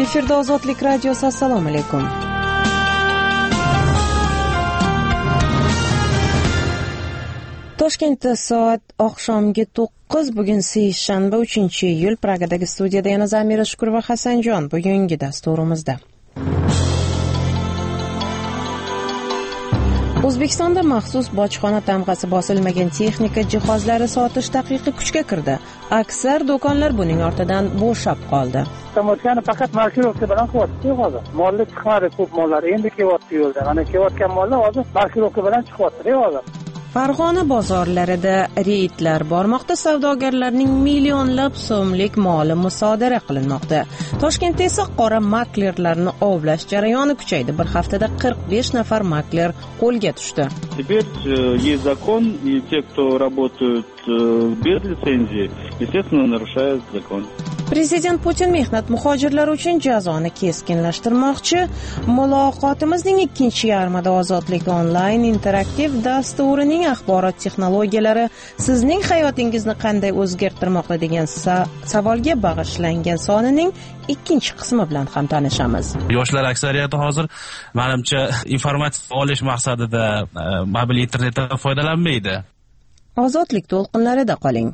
Efirda Ozodlik radiosi. Assalomu alaykum. Toshkentda soat oqshomgi 9. Bugun seshanba 3-iyul. Pragadagi studiyada yana Zamira Shukur va Hasanjon. Bugungi dasturimizda O'zbekistonda maxsus bojxona tamg'asi bosilmagan texnika jihozlari sotish taqiqi kuchga kirdi. Aksar do'konlar buning ortidan bo'shab qoldi. Tamoshani faqat markirovka bilan qilyapti hozir. Mollar chiqmadi, ko'p mollar endi kelyapti yo'lda. Mana kelayotgan mollar hozir markirovka bilan chiqyapti hozir. Farg'ona bozorlarida reydlar bormoqda, savdogarlarning millionlab so'mlik moli musodara qilinmoqda. Toshkentda esa qora maklerlarni ovlash jarayoni kuchaydi. Bir haftada 45 nafar makler qo'lga tushdi. Теперь есть закон, и те, кто работают без лицензии, естественно, нарушают закон. Prezident Putin mehnat muhojirlari uchun jazoni keskinlashtirmoqchi. Muloqotimizning ikkinchi yarmida Ozodlik onlayn interaktiv dasturining axborot texnologiyalari sizning hayotingizni qanday o'zgartirmoqda degan savolga bag'ishlangan sonining ikkinchi qismi bilan ham tanishamiz. Yoshlar aksariyati hozir menimcha informatsiya olish maqsadida mobil internetdan foydalanmaydi. Ozodlik to'lqinlarida qoling.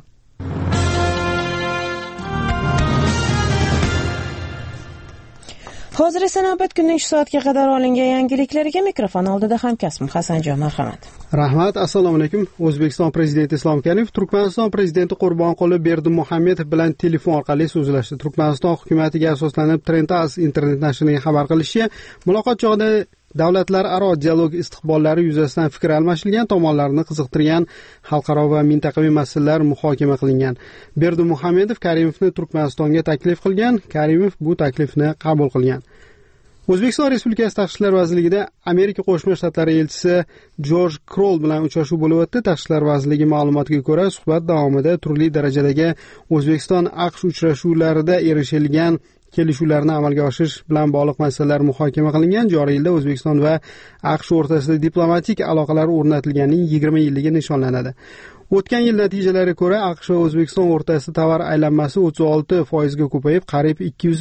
Hozir esa navbat kunning shu soatga qadar olingan yangiliklarga mikrofon oldida hamkasbim Hasanjon, marhamat. Rahmat, assalomu alaykum. O'zbekiston prezidenti Islom Karimov Turkmaniston prezidenti Qurbonquli Berdimuhamedov bilan telefon orqali so'zlashdi. Turkmaniston hukumatiga asoslanib Trentas internet nashrining xabar qilishicha, muloqot chog'ida davlatlararo dialog istiqbollari yuzasidan fikr almashilgan, tomonlarni qiziqtirgan xalqaro va mintaqaviy masalalar muhokama qilingan. Berdimuhamedov Karimovni Turkmanistonga taklif qilgan, Karimov bu taklifni qabul qilgan. O'zbekiston Respublikasi Tashqi ishlar vazirligida Amerika Qo'shma Shtatlari elchisi Jorj Kroll bilan uchrashuv bo'lib o'tdi. Tashqi ishlar vazirligi ma'lumotiga ko'ra, suhbat davomida turli darajadagi O'zbekiston-AQSh uchrashuvlarida erishilgan kelishuvlarni amalga oshirish bilan bog'liq masalalar muhokama qilingan. Joriy yilda O'zbekiston va AQSh o'rtasida diplomatik aloqalar o'rnatilganining 20 yilligi nishonlanadi. O'tgan yil natijalariga ko'ra, AQSh va O'zbekiston o'rtasida tovar aylanmasi 36% ga ko'payib, qariyb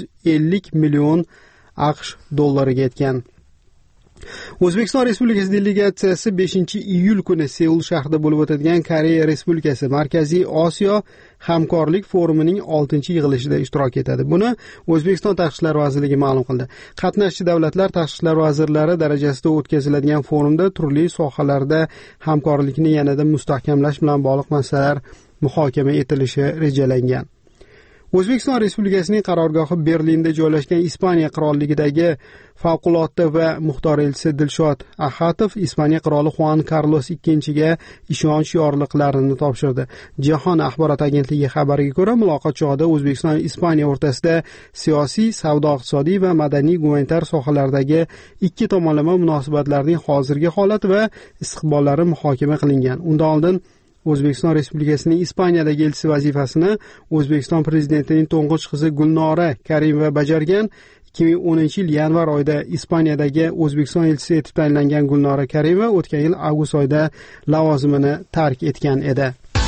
250 million AQSh dollariga yetgan. O'zbekiston Respublikasi delegatsiyasi 5-iyul kuni Seul shahrida bo'lib o'tadigan Koreya Respublikasi Markaziy Osiyo hamkorlik forumining 6-yig'ilishida ishtirok etadi. Buni O'zbekiston Tashqi ishlar vazirligi ma'lum qildi. Qatnashchi davlatlar tashqi ishlar vazirlari darajasida o'tkaziladigan forumda turli sohalarda hamkorlikni yanada mustahkamlash bilan bog'liq masalalar muhokama etilishi rejalangan. O'zbekiston Respublikasining qarorgohi Berlinda joylashgan Ispaniya qirolligidagi favqulodda va muxtor elchisi Dilshod Axatov Ispaniya qiroli Juan Carlos II ga ishonch yorliqlarini topshirdi. Jahon axborot agentligi xabariga ko'ra, muloqot chog'ida O'zbekiston va Ispaniya o'rtasida siyosiy, savdo-iqtisodiy va madaniy-gumanitar sohalardagi ikki tomonlama munosabatlarning hozirgi holati va istiqbollari muhokama qilingan. Undan oldin O'zbekiston Respublikasining Ispaniyadagi elchisi vazifasini O'zbekiston prezidentining to'ng'ich qizi Gulnora Karimova bajargan. 2010-yil yanvar oyida Ispaniyadagi O'zbekiston elchisi etib tayinlangan Gulnora Karimova o'tgan yil avgust oyida lavozimini tark etgan edi.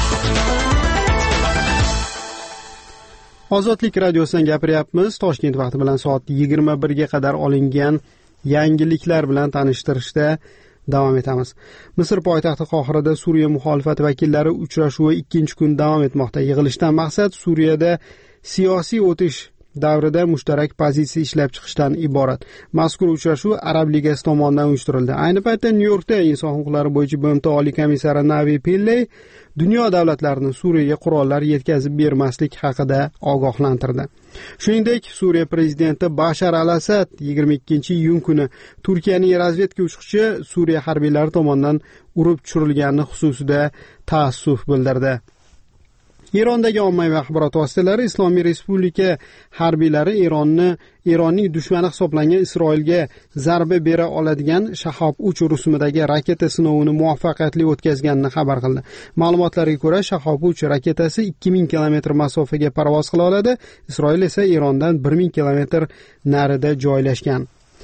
Ozodlik radiosidan gapiryapmiz. Toshkent vaqti bilan soat 21 ga qadar olingan yangiliklar bilan tanishtirishda davom etamiz. Misr poytaxti Qohirada Suriya muxolifati vakillari uchrashuvi 2-kun davom etmoqda. Yig'ilishdan maqsad Suriyada siyosiy o'tish davrida mushtarak pozitsiya ishlab chiqishdan iborat. Mazkur uchrashuv Arab Ligasi tomonidan uyushtirildi. Ayni paytda Nyu-Yorkda inson huquqlari bo'yicha BMT oliy komissari Navi Pilley dunyo davlatlarini Suriyaga qurollar yetkazib bermaslik haqida ogohlantirdi. Shuningdek, Suriya prezidenti Bashar al-Asad 22-iyun kuni Turkiyaning razvedka uchuvchi Suriya harbiylari tomonidan urib tushirilgani xususida taassuf bildirdi. Irondagi ommaviy axborot vositalari Islomiy Respublika harbiylari Eronning dushmani hisoblangan Isroilga zarba bera oladigan Shahob-3 rusumidagi raketa sinovini muvaffaqiyatli o'tkazganini xabar qildi. Ma'lumotlarga ko'ra, Shahob-3 raketasi 2000 kilometr masofaga parvoz qila oladi. Isroil esa Erondan 1000 kilometr narida joylashgan.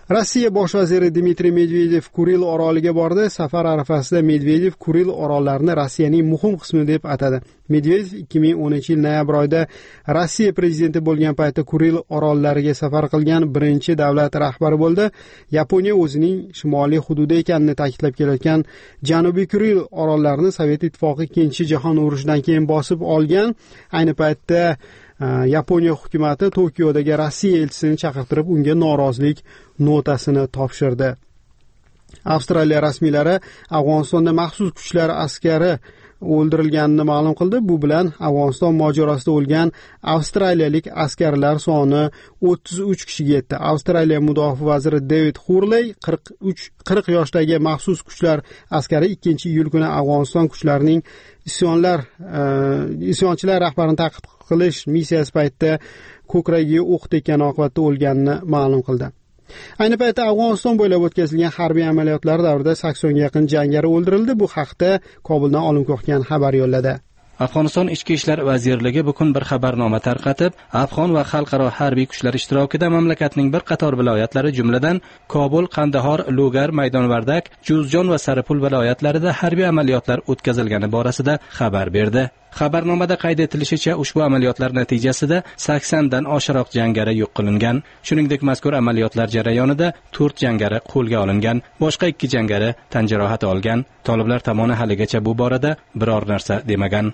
Rossiya bosh vaziri Dmitriy Medvedev Kuril oroliga bordi. Safar arafasida Medvedev Kuril orollarini Rossiyaning muhim qismi deb atadi. Medvedev 2010-yil noyabr oyida Rossiya prezidenti bo'lgan paytda Kuril orollariga safar qilgan birinchi davlat rahbari bo'ldi. Yaponiya o'zining shimoliy hududi ekanini ta'kidlab kelayotgan Janubiy Kuril orollarini Sovet ittifoqi Ikkinchi jahon urushidan keyin bosib olgan. Ayni paytda Yaponiya hukumati Tokiodagi Rossiya elchisini chaqirtirib, unga norozilik notasini topshirdi. Avstraliya rasmiylari Afg'onistonda maxsus kuchlar askari o'ldirilganini ma'lum qildi. Bu bilan Afg'oniston mojarosida o'lgan avstraliyalik askarlar soni 33 kishiga yetdi. Avstraliya mudofaa vaziri David Hurley 40 yoshdagi maxsus kuchlar askari 2-iyul kuni Afg'oniston kuchlarining isyonchilar rahbarini ta'qib qilish missiyasi paytida ko'kragiga o'q tekkan oqibatda o'lganini ma'lum qildi. Ayni paytda Afg'oniston bo'ylab o'tkazilgan harbiy amaliyotlar davrida 80 ga yaqin jangari o'ldirildi. Bu haqda Kobuldan Olimgohgan xabar yo'lladi. Afg'oniston Ichki ishlar vazirligi bugun bir xabarnoma tarqatib, afg'on va xalqaro harbiy kuchlar ishtirokida mamlakatning bir qator viloyatlari, jumladan Kobul, Qandahor, Lugar, Maydonvardak, Juzjon va Saripul viloyatlarida harbiy amaliyotlar o'tkazilgani borasida xabar berdi. Xabarnomada qayd etilishicha, ushbu amaliyotlar natijasida 80 dan oshiqroq jangari yo'q qilingan. Shuningdek, mazkur amaliyotlar jarayonida 4 jangari qo'lga olingan, boshqa 2 jangari tan jarohati olgan. Toliblar tomoni haligacha bu borada biror narsa demagan.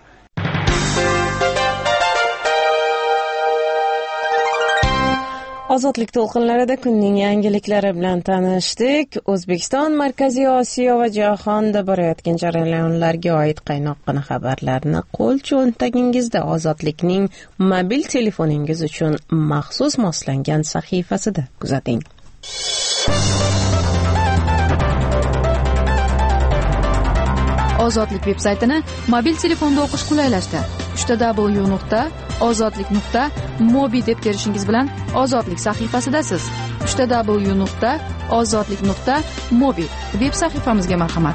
Ozodlik to'lqinlarida kunning yangiliklari bilan tanishdik. O'zbekiston, Markaziy Osiyo va jahonda borayotgan jarayonlarga oid qaynoqqina xabarlarni qo'l cho'ntagingizda Ozodlikning mobil telefoningiz uchun maxsus moslangan sahifasida kuzating. Ozodlik veb-saytini mobil telefonda o'qish qulaylashdi. www.ozodlik.mobi deb terishingiz bilan Ozodlik sahifasidasiz. www.ozodlik.mobi veb sahifamizga marhamat.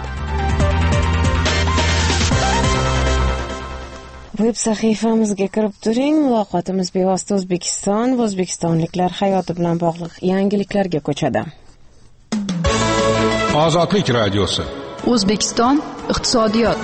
Veb sahifamizga kirib turing. Muloqotimiz bevosita O'zbekiston va o'zbekistonliklar hayoti bilan bog'liq yangiliklarga ko'chadi. Ozodlik radiosi. O'zbekiston iqtisodiyot.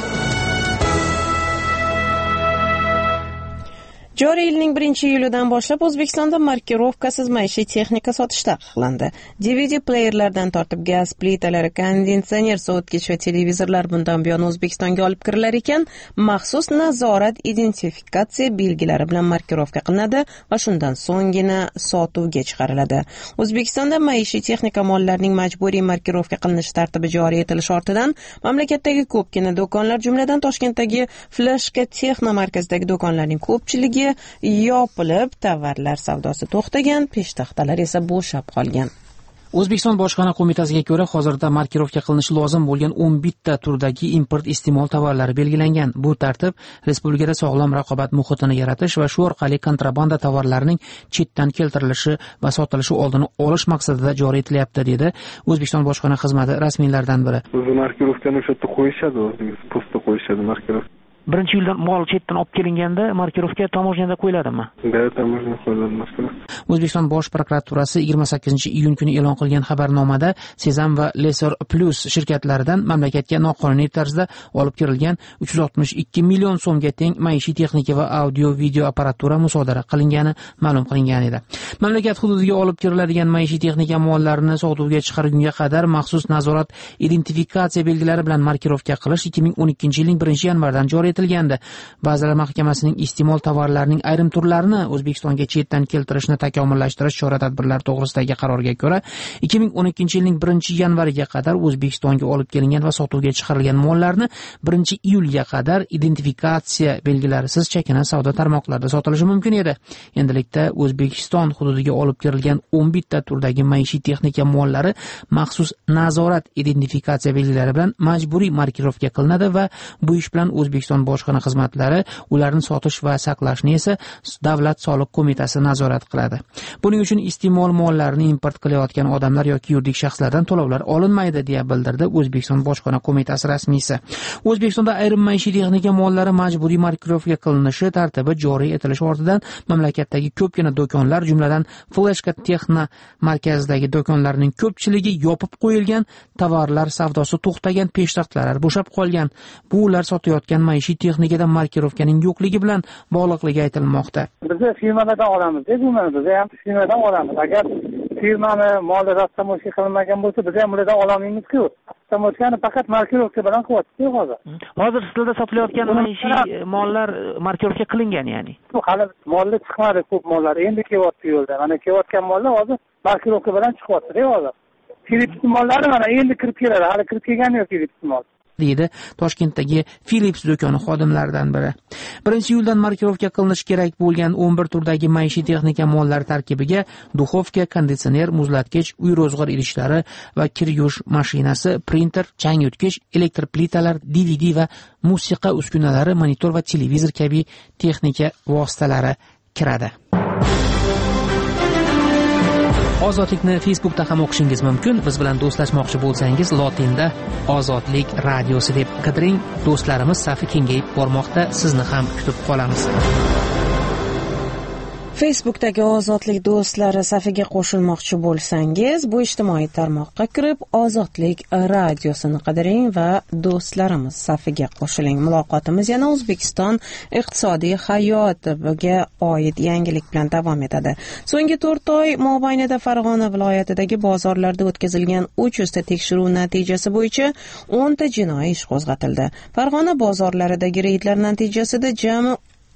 Joriy yilning 1-iyulidan boshlab O'zbekistonda markirovkasiz maishiy texnika sotish taqiqlandi. DVD playerlardan tortib gaz plitalari, konditsioner, sovutgich va televizorlar bundan buyon O'zbekistonga olib kirilar ekan, maxsus nazorat identifikatsiya belgilari bilan markirovka qilinadi va shundan so'nggina sotuvga chiqariladi. O'zbekistonda maishiy texnika mollarining majburiy markirovka qilinishi tartibi joriy etilish ortidan mamlakatdagi ko'pgina do'konlar, jumladan Toshkentdagi Flashka Texno markazidagi do'konlarning ko'pchiligi yopilib, tovarlar savdosi to'xtagan, peshtaxtalar esa bo'shab qolgan. O'zbekiston bojxona qo'mitasiga ko'ra, hozirda markirovka qilinishi lozim bo'lgan 11 ta turdagi import iste'mol tovarlari belgilangan. Bu tartib respublikada sog'lom raqobat muhitini yaratish va shu orqali kontrabanda tovarlarining chetdan keltirilishi va sotilishi oldini olish maqsadida joriy etilyapti, dedi O'zbekiston bojxona xizmati rasmiylaridan biri. O'zi markirovkani o'sha yerda qo'yishadi, o'zingiz postda qo'yishadi markirovka. 1-iyuldan mol chetdan olib kelinganda markirovka tomojnada qo'yiladimi? Tomojnada qo'yiladi markirovka. O'zbekiston Bosh prokuraturasi 28-iyun kuni e'lon qilgan xabarnomada Sezam va Lesor Plus shirkatlaridan mamlakatga noqonuniy tarzda olib kirilgan 362 million so'mga teng maishiy texnika va audio-video apparatura musodara qilingani ma'lum qilingan edi. Mamlakat hududiga olib kiriladigan maishiy texnika mollarini sotuvga chiqargunga qadar maxsus nazorat identifikatsiya belgilari bilan markirovka qilish 2012-yilning 1-yanvardan joriy etilgandi. Vazirlar Mahkamasining iste'mol tovarlarining ayrim turlarini O'zbekistonga chetdan keltirishni takomillashtirish chora-tadbirlari to'g'risidagi qarorga ko'ra 2012-yilning 1-yanvariga qadar O'zbekistonga olib kelingan va sotuvga chiqarilgan mollarni 1-iyulga qadar identifikatsiya belgilarisiz chakana savdo tarmoqlarida sotilishi mumkin edi. Endilikda O'zbekiston hududiga olib kirilgan 11 ta turdagi maishiy texnika mollari maxsus nazorat identifikatsiya belgilari bilan majburiy markirovka qilinadi va bu ish bilan O'zbekiston O'zbekiston bojxona xizmatlari, ularni sotish va saqlashni esa Davlat soliq qo'mitasi nazorat qiladi. Buning uchun iste'mol mollarini import qilayotgan odamlar yoki yuridik shaxslardan to'lovlar olinmaydi, deya bildirdi O'zbekiston bojxona qo'mitasi rasmiysi. O'zbekistonda ayrim maishiy texnika mollari majburiy markirovka qilinishi tartibi joriy etilishi ortidan mamlakatdagi ko'pgina do'konlar, jumladan Fleshka Texna markazidagi do'konlarning ko'pchiligi yopib qo'yilgan, tovarlar savdosi to'xtagan, peshtaxtlar bo'shab qolgan. Bu ular sotayotgan maishiy texnikada markirovkaning yo'qligi bilan bog'liqligi aytilmoqda. Biz firmalardan olamiz, biz ham firmadan olamiz. Agar firmani moli rastamosha qilinmagan bo'lsa, biz ham ulardan olamaymiz-ku. Rastamoshani faqat markirovka bilan qilyapti hozir. Hozir sizlarda sotilayotgan maishiy mollar markirovka qilingan, ya'ni. Bu hali mollar chiqmadi, ko'p mollar endi kelyapti yo'lda. Mana kelayotgan mollar hozir markirovka bilan chiqyapti-da hozir. Philips mollari mana endi kirib keladi, hali kirib kelgani yo'q Philips moll. deydi Toshkentdagi Philips do'koni xodimlaridan biri. 1-iyuldan markirovka qilinishi kerak bo'lgan 11 turdagi maishiy texnika mollari tarkibiga duxovka, konditsioner, muzlatgich, uy ro'zg'or idishlari va kir yuvish mashinasi, printer, chang yutgich, elektr plitalar, DVD va musiqa uskunalari, monitor va televizor kabi texnika vositalari kiradi. Ozodlikni Facebookda ham o'qishingiz mumkin. Biz bilan do'stlashmoqchi bo'lsangiz, lotinda Ozodlik radiosi deb qidiring. Do'stlarimiz safi kengayib bormoqda. Sizni ham kutib qolamiz. Facebookdagi Ozodlik do'stlari safiga qo'shilmoqchi bo'lsangiz, bu ijtimoiy tarmoqqa kirib Ozodlik radiosini qidiring va do'stlarimiz safiga qo'shiling. Muloqotimiz yana O'zbekiston iqtisodiy hayotiga oid yangilik bilan davom etadi. So'nggi 4 oy mobaynida Farg'ona viloyatidagi bozorlarda o'tkazilgan 300 ta tekshiruv natijasi bo'yicha 10 ta jinoiy ish qo'zg'atildi. Farg'ona bozorlaridagi reydlar natijasida jami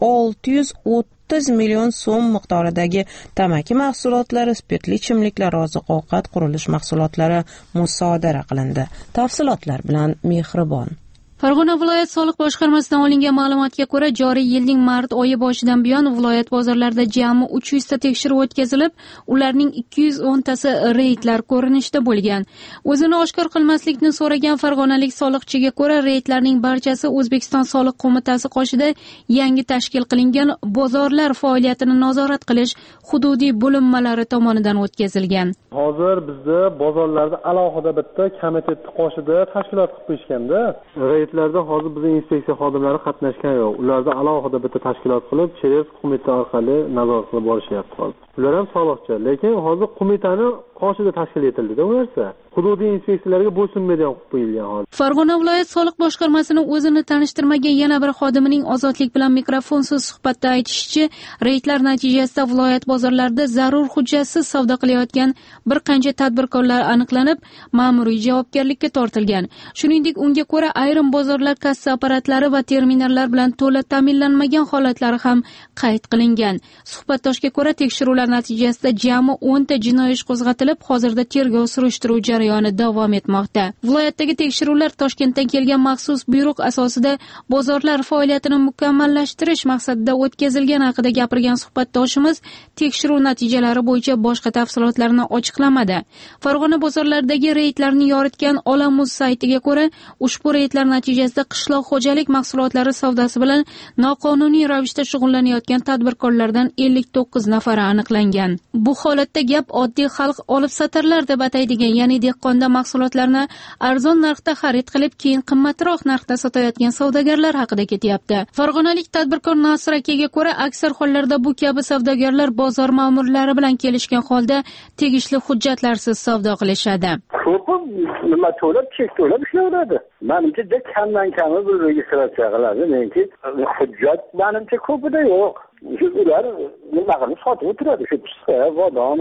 630 million so'm miqdoridagi tamaki mahsulotlari, spirtli ichimliklar, oziq-ovqat, qurilish mahsulotlari musodara qilindi. Tafsilotlar bilan Mehribon. Farg'ona viloyat soliq boshqarmasidan olingan ma'lumotga ko'ra, joriy yilning mart oyi boshidan buyon viloyat bozorlarida jami 300 ta tekshiruv o'tkazilib, ularning 210 tasi reydlar ko'rinishida bo'lgan. O'zini oshkor qilmaslikni so'ragan farg'onalik soliqchiga ko'ra, reydlarning barchasi O'zbekiston soliq qo'mitasi qoshida yangi tashkil qilingan bozorlar faoliyatini nazorat qilish hududiy bo'linmalari tomonidan o'tkazilgan. Hozir bizda bozorlarda alohida bitta komitet qoshida tashkilot qilib qo'yishganda, reydlarda hozir bizning inspeksiya xodimlari qatnashgan yo'q. Ularda alohida bitta tashkilot qilib, Cheres qo'mita orqali nazorat qilib borishyapti hozir. Ular ham soliqchi, lekin hozir qo'mitani qoshida tashkil etildi-da u narsa. Hududiy inspeksiyalarga bo'ysunmaydi qilib qo'yilgan hozir. Farg'ona viloyat soliq boshqarmasining o'zini tanishtirmagan yana bir xodimining Ozodlik bilan mikrofonsiz suhbatda aytishicha, reydlar natijasida viloyat bozorlarida zarur hujjatsiz savdo qilayotgan bir qancha tadbirkorlar aniqlanib, ma'muriy javobgarlikka tortilgan. Shuningdek, unga ko'ra ayrim bozorlar kassa apparatlari va terminallar bilan to'la ta'minlanmagan holatlari ham qayd qilingan. Suhbatdoshga ko'ra, tekshiruvlar natijasida jami 10 ta jinoiy ish qo'zg'atilib, hozirda tergov surishtiruv jarayoni davom etmoqda. Viloyatdagi tekshiruvlar Toshkentdan kelgan maxsus buyruq asosida bozorlar faoliyatini mukammallashtirish maqsadida o'tkazilgani haqida gapirgan suhbatdoshimiz tekshiruv natijalari bo'yicha boshqa tafsilotlarni ochiqlamadi. Farg'ona bozorlaridagi reydlarni yoritgan Olamuz saytiga ko'ra, ushbu reydlar natijasida qishloq xo'jalik mahsulotlari savdosi bilan noqonuniy ravishda shug'ullanayotgan tadbirkorlardan 59 nafari aniqlangan. Bu holatda gap oddiy xalq olib satarlar deb ataydigan, ya'ni dehqonda mahsulotlarni arzon narxda xarid qilib, keyin qimmatroq narxda sotayotgan savdogarlar haqida ketyapti. Farg'onalik tadbirkor Nasr akaga ko'ra, aksar hollarda bu kabi savdogarlar bozor ma'murlari bilan kelishgan holda tegishli hujjatlarsiz savdo qilishadi. Ko'pim nima to'lab, chek to'lab ishlayveradi. Menimcha kamdan kami bir registratsiya qiladi, lekin hujjat menimcha ko'pida yo'q. Ular nima qilib sotib o'tiradi, shu pista, bodom,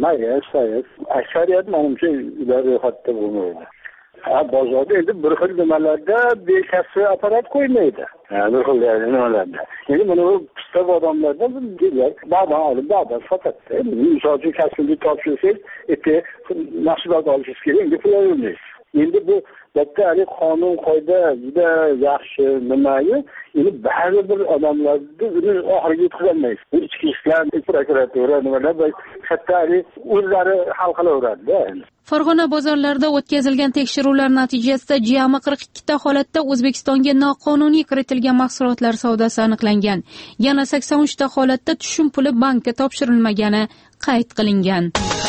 aksariyat menimcha ular ro'yxatda bo'lmaydi. Bozorda endi bir xil nimalarda bekasi apparat qo'ymaydi. Bir xil nimalarda. Endi mana bu pista bodomlarda bodom olib bodom sotadi. Misol uchun kasbni topshirsangiz, mahsulot olishingiz kerak, endi pul olmaysiz. endi bu bitta qonun qoida juda yaxshi nimayu, endi ba'zi bir odamlarni uni oxiriga yetkazolmaysiz. Bu ichki ishlar, prokuratura nimalar katta o'zlari hal qilaveradi. Farg'ona bozorlarida o'tkazilgan tekshiruvlar natijasida jami 42 ta holatda O'zbekistonga noqonuniy kiritilgan mahsulotlar savdosi aniqlangan. Yana 83 ta holatda tushum puli bankka topshirilmagani qayd qilingan.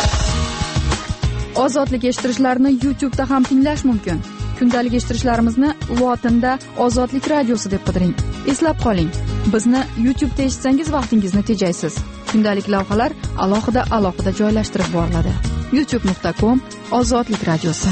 Ozodlik eshittirishlarni YouTube'da ham tinglash mumkin. Kundalik eshittirishlarimizni lotinda Ozodlik radiosi deb qidiring. Eslab qoling, bizni YouTube'da eshitsangiz vaqtingizni tejaysiz. Kundalik lavhalar alohida joylashtirib boriladi. youtube.com/Ozodlik radiosi.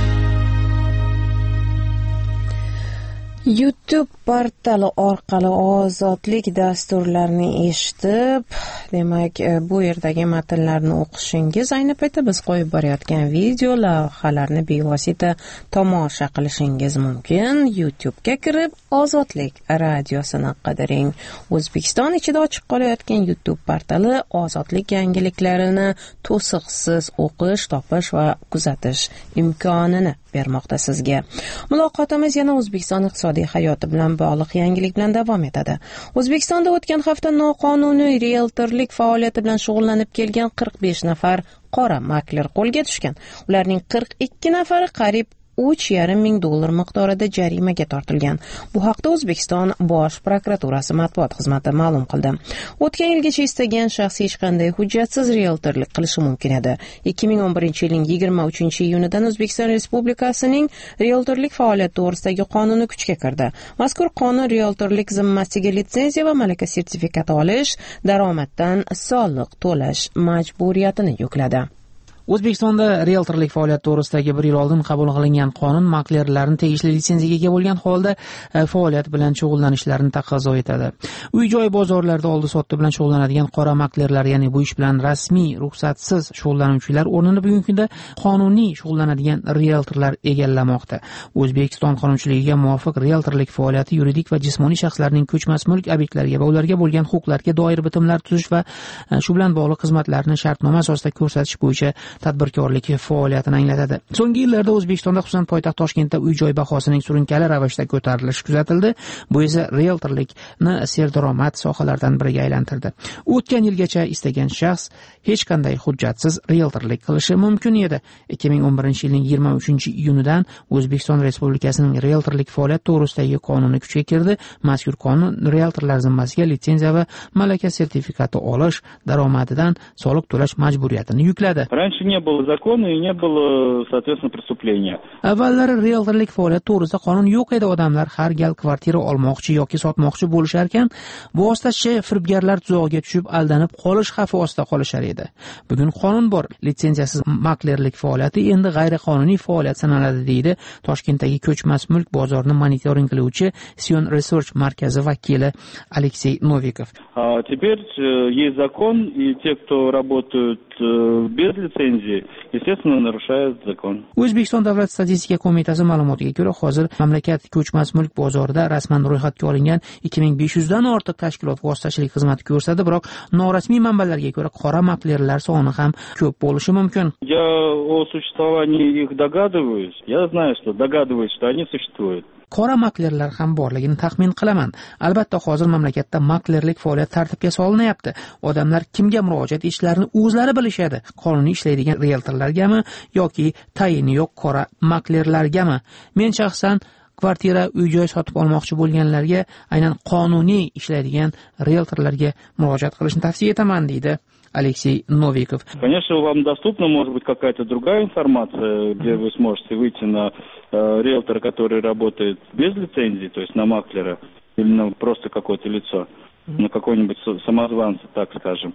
YouTube portali orqali ozodlik dasturlarini eshitib, demak, bu yerdagi matnlarni o'qishingiz, ayni paytda biz qo'yib borayotgan video lavhalarni bevosita tomosha qilishingiz mumkin. YouTube'ga kirib, Ozodlik radiosini qidiring. O'zbekiston ichida ochiq qolayotgan YouTube portali ozodlik yangiliklarini to'siqsiz o'qish, topish va kuzatish imkonini bermoqda sizga. Muloqotimiz yana O'zbekiston iqtisodiy hayoti bilan bog'liq yangilik bilan davom etadi. O'zbekistonda o'tgan hafta noqonuniy realtorlik faoliyati bilan shug'ullanib kelgan 45 nafar qora makler qo'lga tushgan. Ularning 42 nafari qariyb $3,5 ming miqdorida jarimaga tortilgan. Bu haqda O'zbekiston Bosh prokuraturasi matbuot xizmati ma'lum qildi. O'tgan yilgacha istagan shaxs hech qanday hujjatsiz realtorlik qilishi mumkin edi. 2011-yilning 23-iyunidan O'zbekiston Respublikasining realtorlik faoliyati to'g'risidagi qonuni kuchga kirdi. Mazkur qonun realtorlik zimmasiga litsenziya va malaka sertifikati olish, daromaddan soliq to'lash majburiyatini yukladi. O'zbekistonda realtorlik faoliyati to'g'risidagi 1 yil oldin qabul qilingan qonun maklerlarning tegishli litsenziyaga ega bo'lgan holda faoliyat bilan shug'ullanishlarini taqozo etadi. Uy-joy bozorlarida oldi-sotdi bilan shug'ullanadigan qora maklerlar, ya'ni bu ish bilan rasmiy ruxsatsiz shug'ullanuvchilar o'rnini bugungi kunda qonuniy shug'ullanadigan realtorlar egallamoqda. O'zbekiston qonunchiligiga muvofiq realtorlik faoliyati yuridik va jismoniy shaxslarning ko'chmas mulk obyektlariga va ularga bo'lgan huquqlarga doir bitimlar tuzish va shu bilan bog'liq xizmatlarni shartnoma asosida ko'rsatish bo'yicha tadbirkorlik faoliyatini anglatadi. So'nggi yillarda O'zbekistonda, xususan poytaxt Toshkentda uy-joy bahosining surunkali ravishda ko'tarilishi kuzatildi. Bu esa realtorlikni serdaromad sohalardan biriga aylantirdi. O'tgan yilgacha istagan shaxs hech qanday hujjatsiz realtorlik qilishi mumkin edi. 2011-yilning 23-iyunidan O'zbekiston Respublikasining realtorlik faoliyati to'g'risidagi qonuni kuchga kirdi. Mazkur qonun realtorlar zimmasiga litsenziya va malaka sertifikati olish, daromadidan soliq to'lash majburiyatini yukladi. Не было закона и не было, соответственно, преступления. Avvallari realtorlik faoliyati to'g'risida qonun yo'q edi. Odamlar har gal kvartira olmoqchi yoki sotmoqchi bo'lishar ekan, vositachi firibgarlar tuzog'iga tushib aldanib qolish xavfi ostida qolishar edi. Bugun qonun bor. Litsenziyasiz maklerlik faoliyati endi g'ayriqonuniy faoliyat sanaladi, deydi Toshkentdagi ko'chmas mulk bozorini monitoring qiluvchi Sion Research markazi vakili Aleksey Novikov. Теперь есть закон, и те, кто работают без лицензии, естественно, narушают закон. O'zbekiston Davlat statistika qo'mitasi ma'lumotiga ko'ra, hozir mamlakat ko'chmas mulk bozorida rasman ro'yxatga olingan 2500 dan ortiq tashkilot vositachilik xizmati ko'rsatadi, biroq norasmiy manbalarga ko'ra qora maklerlar soni ham ko'p bo'lishi mumkin. Я о существовании их догадываюсь. Я знаю, что догадываюсь, что они существуют. Qora maklerlar ham borligini taxmin qilaman. Albatta, hozir mamlakatda maklerlik faoliyati tartibga solinyapti. Odamlar kimga murojaat etishlarini o'zlari bilishadi. Qonuniy ishlaydigan realtorlargami yoki tayini yo'q qora maklerlargami? Men shaxsan kvartira, uy-joy sotib olmoqchi bo'lganlarga aynan qonuniy ishlaydigan realtorlarga murojaat qilishni tavsiya etaman, deydi Алексей Новиков. Конечно, вам доступна может быть какая-то другая информация, где вы сможете выйти на риэлтора, который работает без лицензии, то есть на маклера, или на просто какое-то лицо, на какой-нибудь самозванца, так скажем.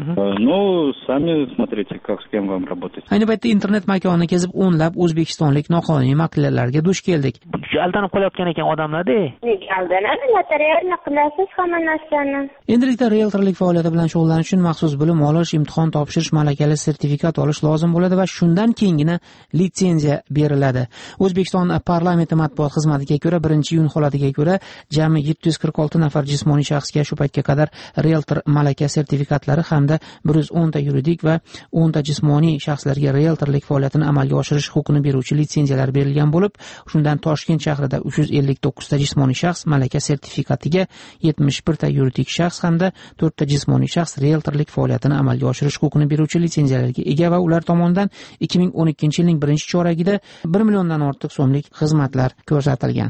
Но сами смотрите, как с кем вам работать. Ayni paytda internet makonini kezib o'nlab o'zbekistonlik noqonuniy maklerlarga duch keldik. Aldanib qolayotgan ekan odamlarda. Nega aldanadi? Notarialni qilasiz hamma narsani. Endilikda realtorlik faoliyati bilan shug'ullanish uchun maxsus bilim olish, imtihon topshirish, malakali sertifikat olish lozim bo'ladi va shundan keyingina litsenziya beriladi. O'zbekiston parlamenti matbuot xizmatiga ko'ra, 1-iyun holatiga ko'ra jami 746 nafar jismoniy shaxsga shu paytga qadar realtor malaka sertifikatlari hamda 110 ta yuridik va 10 ta jismoniy shaxslarga realtorlik faoliyatini amalga oshirish huquqini beruvchi litsenziyalar berilgan bo'lib, shundan Toshkent shahrida 359 ta jismoniy shaxs malaka sertifikatiga, 71 ta yuridik shaxs hamda 4 ta jismoniy shaxs realtorlik faoliyatini amalga oshirish huquqini beruvchi litsenziyalarga ega va ular tomonidan 2012 yilning birinchi choragida 1 milliondan ortiq so'mlik xizmatlar ko'rsatilgan.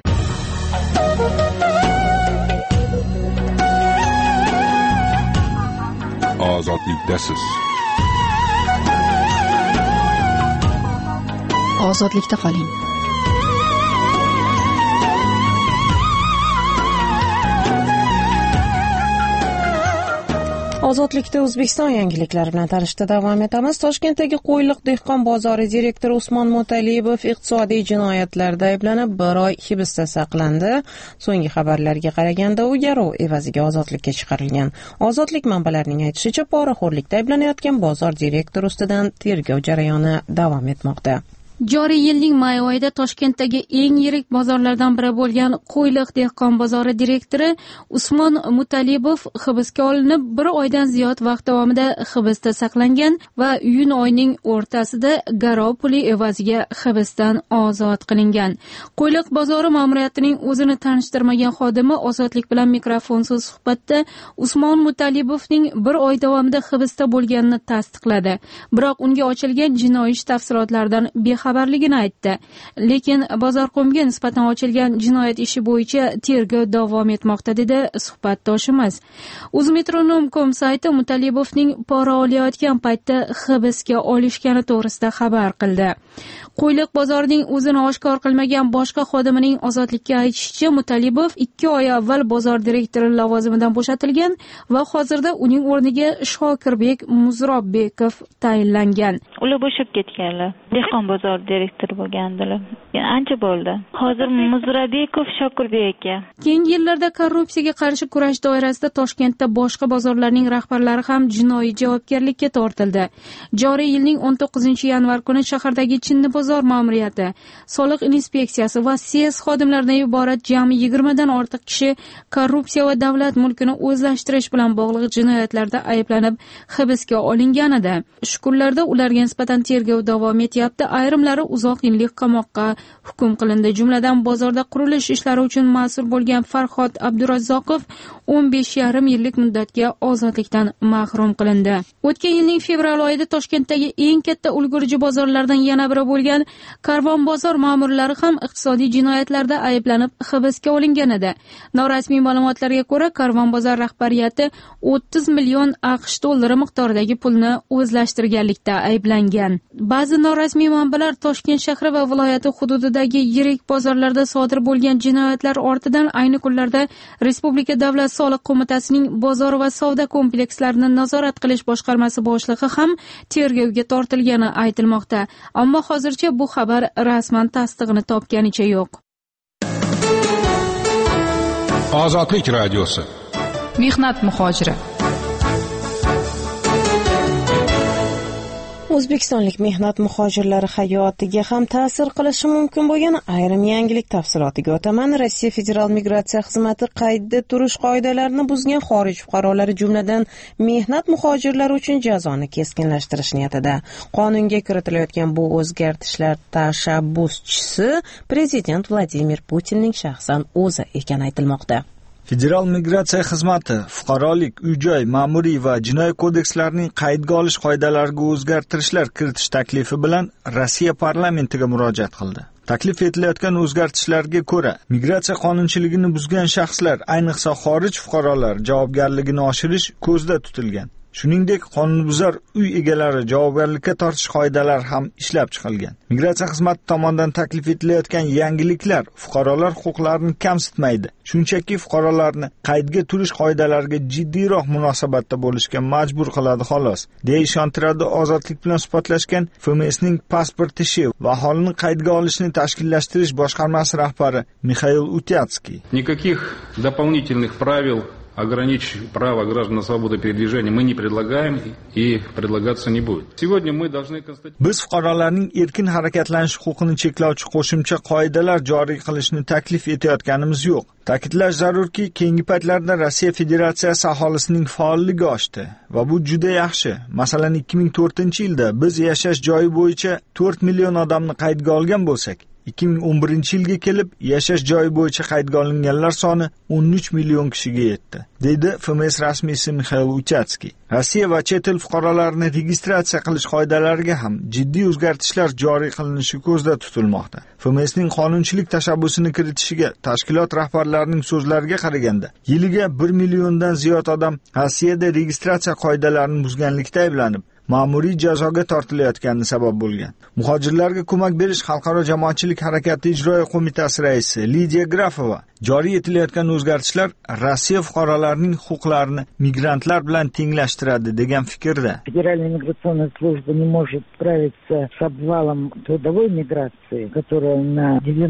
Ozodlikdasiz. Ozodlikda qoling. Ozodlikda O'zbekiston yangiliklari bilan tanishda davom etamiz. Toshkentdagi Qo'yliq dehqon bozori direktori Usmon Mutalibov iqtisodiy jinoyatlarda ayblanib 1 oy hibsda saqlandi. So'nggi xabarlarga qaraganda u garov evaziga ozodlikka chiqarilgan. Ozodlik manbalarining aytishicha, poraxo'rlikda ayblanayotgan bozor direktori ustidan tergov jarayoni davom etmoqda. Joriy yilning may oyida Toshkentdagi eng yirik bozorlardan biri bo'lgan Qo'yliq dehqon bozori direktori Usmon Mutalibov hibsga olinib, 1 oydan ziyod vaqt davomida hibsda saqlangan va iyun oyining o'rtasida garov puli evaziga hibsdan ozod qilingan. Qo'yliq bozori ma'muriyatining o'zini tanishtirmagan xodimi Ozodlik bilan mikrofonsiz suhbatda Usmon Mutalibovning 1 oy davomida hibsda bo'lganini tasdiqladi. Biroq unga ochilgan jinoiy ish tafsilotlaridan xabarligini aytdi. Lekin Bozorqo'mga nisbatan ochilgan jinoyat ishi bo'yicha tergov davom etmoqda, dedi suhbatdoshimiz. Uzmetronom.com sayti Mutalibovning pora olayotgan paytda hibsga olishgani to'g'risida xabar qildi. Qo'yliq bozorining o'zini oshkor qilmagan boshqa xodimining ozodlikka aytishicha, Mutalibov 2 oy avval bozor direktori lavozimidan bo'shatilgan va hozirda uning o'rniga Shokirbek Muzrobbekov tayinlangan. Ular bo'shab ketganlar. Dehqon bozor direktori bo'lgandilar. Ancha bo'ldi. Hozir Muzrobbekov Shokirbek aka. Keyingi yillarda korrupsiyaga qarshi kurash doirasida Toshkentda boshqa bozorlarning rahbarlari ham jinoiy javobgarlikka tortildi. Joriy yilning 19-yanvar kuni shahardagi Chinni bozor ma'muriyati, soliq inspeksiyasi va SES xodimlaridan iborat jami 20 dan ortiq kishi korrupsiya va davlat mulkini o'zlashtirish bilan bog'liq jinoyatlarda ayblanib hibsga olingan edi. Shu kunlarda ularga nisbatan tergov davom etyapti. Ayrimlari uzoq yillik qamoqqa hukm qilindi. Jumladan bozorda qurilish ishlari uchun mas'ul bo'lgan Farhod Abdurazzoqov 15,5 yillik muddatga ozodlikdan mahrum qilindi. O'tgan yilning fevral oyida Toshkentdagi eng katta ulgurji bozorlardan yana biri bo'lgan Karvon bozor ma'murlari ham iqtisodiy jinoyatlarda ayblanib hibsga olingan edi. Norasmiy ma'lumotlarga ko'ra, Karvon bozor rahbariyati 30 million AQSh dollari miqdoridagi pulni o'zlashtirganlikda ayblangan. Ba'zi norasmiy manbalar Toshkent shahri va viloyati hududidagi yirik bozorlarda sodir bo'lgan jinoyatlar ortidan ayni kunlarda Respublika davlat soliq qo'mitasining bozor va savdo komplekslarini nazorat qilish boshqarmasi boshlig'i ham tergovga tortilgani aytilmoqda. Ammo hozircha bu xabar rasman tasdig'ini topganicha yo'q. Ozodlik radiosi. Mehnat muhojiri. O'zbekistonlik mehnat muhojirlari hayotiga ham ta'sir qilishi mumkin bo'lgan ayrim yangilik tafsilotiga o'taman. Rossiya Federal migratsiya xizmati qaydda turish qoidalarini buzgan xorij fuqarolari, jumladan mehnat muhojirlari uchun jazoni keskinlashtirish niyatida. Qonunga kiritilayotgan bu o'zgartishlar tashabbuschisi prezident Vladimir Putinning shaxsan o'zi ekani aytilmoqda. Federal migratsiya xizmati fuqarolik, uy-joy, ma'muriy va jinoiy kodekslarining qaydga olish qoidalariga o'zgartirishlar kiritish taklifi bilan Rossiya parlamentiga murojaat qildi. Taklif etilayotgan o'zgartishlarga ko'ra, migratsiya qonunchiligini buzgan shaxslar, ayniqsa xorij fuqarolar javobgarligini oshirish ko'zda tutilgan. Shuningdek, qonunbuzar uy egalari javobgarlikka tortish qoidalari ham ishlab chiqilgan. Migratsiya xizmati tomonidan taklif etilayotgan yangiliklar fuqarolar huquqlarini kamsitmaydi. Shunchaki fuqarolarni qaydga turish qoidalariga jiddiyroq munosabatda bo'lishga majbur qiladi xolos, deya ishontiradi Ozodlik bilan suhbatlashgan FMSning pasport ishi va aholini qaydga olishni tashkillashtirish boshqarmasi rahbari Mixail Utyatskiy. Никаких дополнительных правил ограничить право граждан на свободу передвижения мы не предлагаем и предлагаться не будет. Сегодня мы должны констатировать... Biz fuqarolarning erkin harakatlanish huquqini cheklovchi qo'shimcha qoidalar joriy qilishni taklif etayotganimiz yo'q. Ta'kidlash zarurki, keyingi paytlarda Rossiya Federatsiyasi aholisining faolligi oshdi va bu juda yaxshi. Masalan, 2004-yilda biz yashash joyi bo'yicha 4 million odamni qaydga olgan bo'lsak, 2011-yilga kelib yashash joyi bo'yicha qaydga olinganlar soni 13 million kishiga yetdi, dedi FMS rasmiysi Mikhail Uchatskiy. Rossiya va chet el fuqarolarini registratsiya qilish qoidalariga ham jiddiy o'zgartishlar joriy qilinishi ko'zda tutilmoqda. FMSning qonunchilik tashabbusini kiritishiga tashkilot rahbarlarining so'zlariga qaraganda, yiliga 1 milliondan ziyod odam Rossiyada registratsiya qoidalarini buzganlikda ayblanib, ma'muriy jazoga tortilayotgani sabab bo'lgan. Muhojirlarga ko'mak berish xalqaro jamoatchilik harakati ijroiya qo'mitasi raisi Lidiya Grafova joriy etilayotgan o'zgartishlar Rossiya fuqarolarining huquqlarini migrantlar bilan tenglashtiradi degan fikrda. Федеральная миграционная служба не может справиться с обвалом трудовой миграции, которая на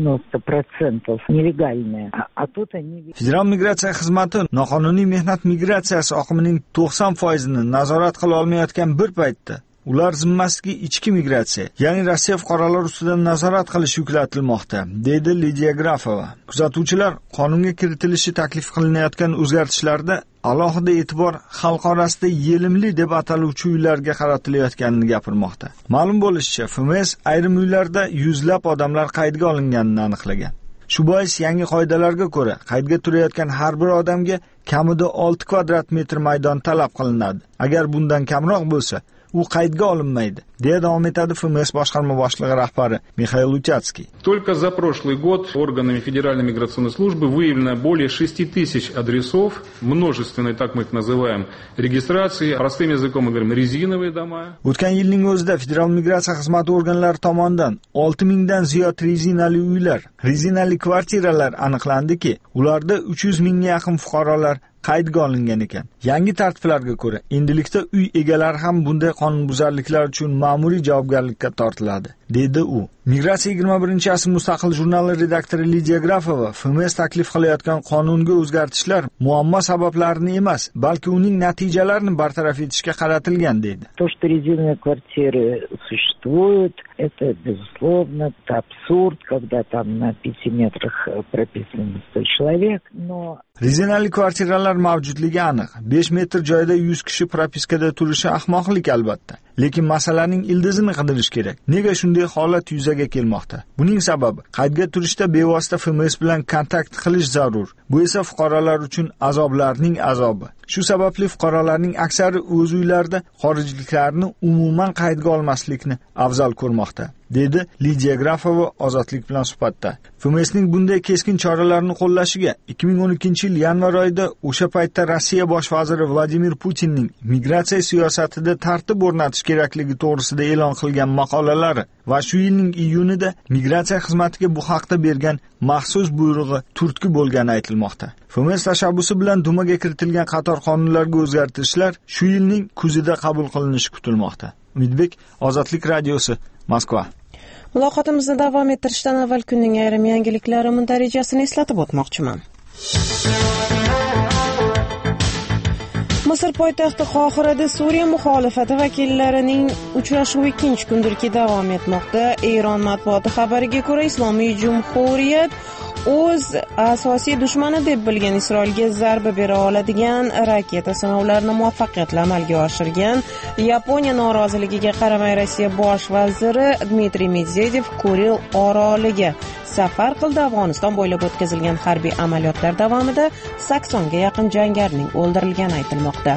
90% нелегальная. А тут они... Federal migratsiya xizmati noqonuniy mehnat migratsiyasi oqimining 90%ni nazorat qila olmayotgan bir paytda ular zimmasiga ichki migratsiya, ya'ni Rossiya fuqarolari ustidan nazorat qilish yuklatilmoqda, dedi Lidiya Grafova. Kuzatuvchilar qonunga kiritilishi taklif qilinayotgan o'zgartishlarda alohida e'tibor xalq orasida yelimli deb ataluvchi uylarga qaratilayotganini gapirmoqda. Ma'lum bo'lishicha, FMS ayrim uylarda yuzlab odamlar qaydga olinganini aniqlagan. Shu bois yangi qoidalarga ko'ra qaydga turayotgan har bir odamga kamida 6 kvadrat metr maydon talab qilinadi. Agar bundan kamroq bo'lsa, u qaydga olinmaydi, deya davom etadi FMS boshqarma boshlig'i rahbari Mikhail Uchatskiy. Только за прошлый год органами Федеральной миграционной службы выявлено более 6 тысяч адресов, множественной, так мы их называем, регистрации, простым языком мы говорим, резиновые дома. O'tgan yilning o'zida Federal migratsiya xizmati organlari tomonidan 6000 dan ziyod rezinali uylar, rezinali kvartiralar aniqlandiki, ularda 300 mingga yaqin fuqarolar qaydga olingan ekan. Yangi tartiblarga ko'ra, endilikda uy egalari ham bunday qonunbuzarliklar uchun ma'muriy javobgarlikka tortiladi, dedi u. Migratsiya 21-asr mustaqil jurnali redaktori Lidiya Grafova FMS taklif qilayotgan qonunga o'zgartishlar muammo sabablarini emas, balki uning natijalarini bartaraf etishga qaratilgan, dedi. То, что резиновые квартиры существуют, это безусловно абсурд, когда там на 5 метрах прописано 100 человек, но rezinali kvartiralar mavjudligi aniq. 5 metr joyda 100 kishi propiskada turishi ahmoqlik albatta. Lekin masalaning ildizini qidirish kerak. Nega shunday holat yuzaga kelmoqda? Buning sababi qaydga turishda bevosita FMS bilan kontakt qilish zarur. Bu esa fuqarolar uchun azoblarning azobi. Shu sababli fuqarolarning aksari o'z uylarida xorijliklarni umuman qaydga olmaslikni afzal ko'rmoqda, dedi Lidiya Grafova Ozodlik bilan suhbatda. FMSning bunday keskin choralarni qo'llashiga 2012-yil yanvar oyida o'sha paytda Rossiya bosh vaziri Vladimir Putinning migratsiya siyosatida tartib o'rnatish kerakligi to'g'risida e'lon qilgan maqolalari va shu yilning iyunida migratsiya xizmatiga bu haqda bergan maxsus buyrug'i turtki bo'lgani aytilmoqda. FMS tashabbusi bilan Dumaga kiritilgan qator qonunlarga o'zgartirishlar shu yilning kuzida qabul qilinishi kutilmoqda. Umidbek, Ozodlik radiosi, Moskva. Muloqotimizni davom ettirishdan avval kunning ayrim yangiliklari darajasini eslatib o'tmoqchiman. Misr poytaxti Qohirada Suriya muxolifati vakillarining uchrashuvi 2-chi kundirki davom etmoqda. Eron matbuoti xabariga ko'ra, Islomiy Jumhuriyat o'z asosiy dushmani deb bilgan Isroilga zarba bera oladigan raketa sinovlarini muvaffaqiyatli amalga oshirgan. Yaponiya noroziligiga qaramay Rossiya bosh vaziri Dmitriy Medvedev Kuril oroliga safar qildi. Afg'oniston bo'ylab o'tkazilgan harbiy amaliyotlar davomida 80 ga yaqin jangarining o'ldirilgani aytilmoqda.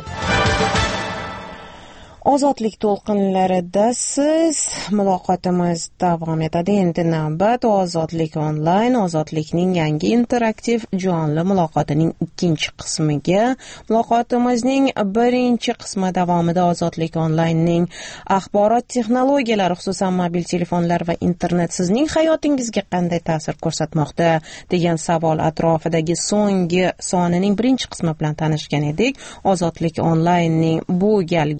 Ozodlik to'lqinlarida siz muloqotimiz davom etadi. Endi navbat Ozodlik onlayn, Ozodlikning yangi interaktiv jonli muloqotining 2-chi qismiga. Muloqotimizning 1-chi qismi davomida Ozodlik onlaynning axborot texnologiyalari, xususan mobil telefonlar va internet sizning hayotingizga qanday ta'sir ko'rsatmoqda degan savol atrofidagi so'nggi sonining 1-chi qismi bilan tanishgan edik. Ozodlik onlaynning bu galgi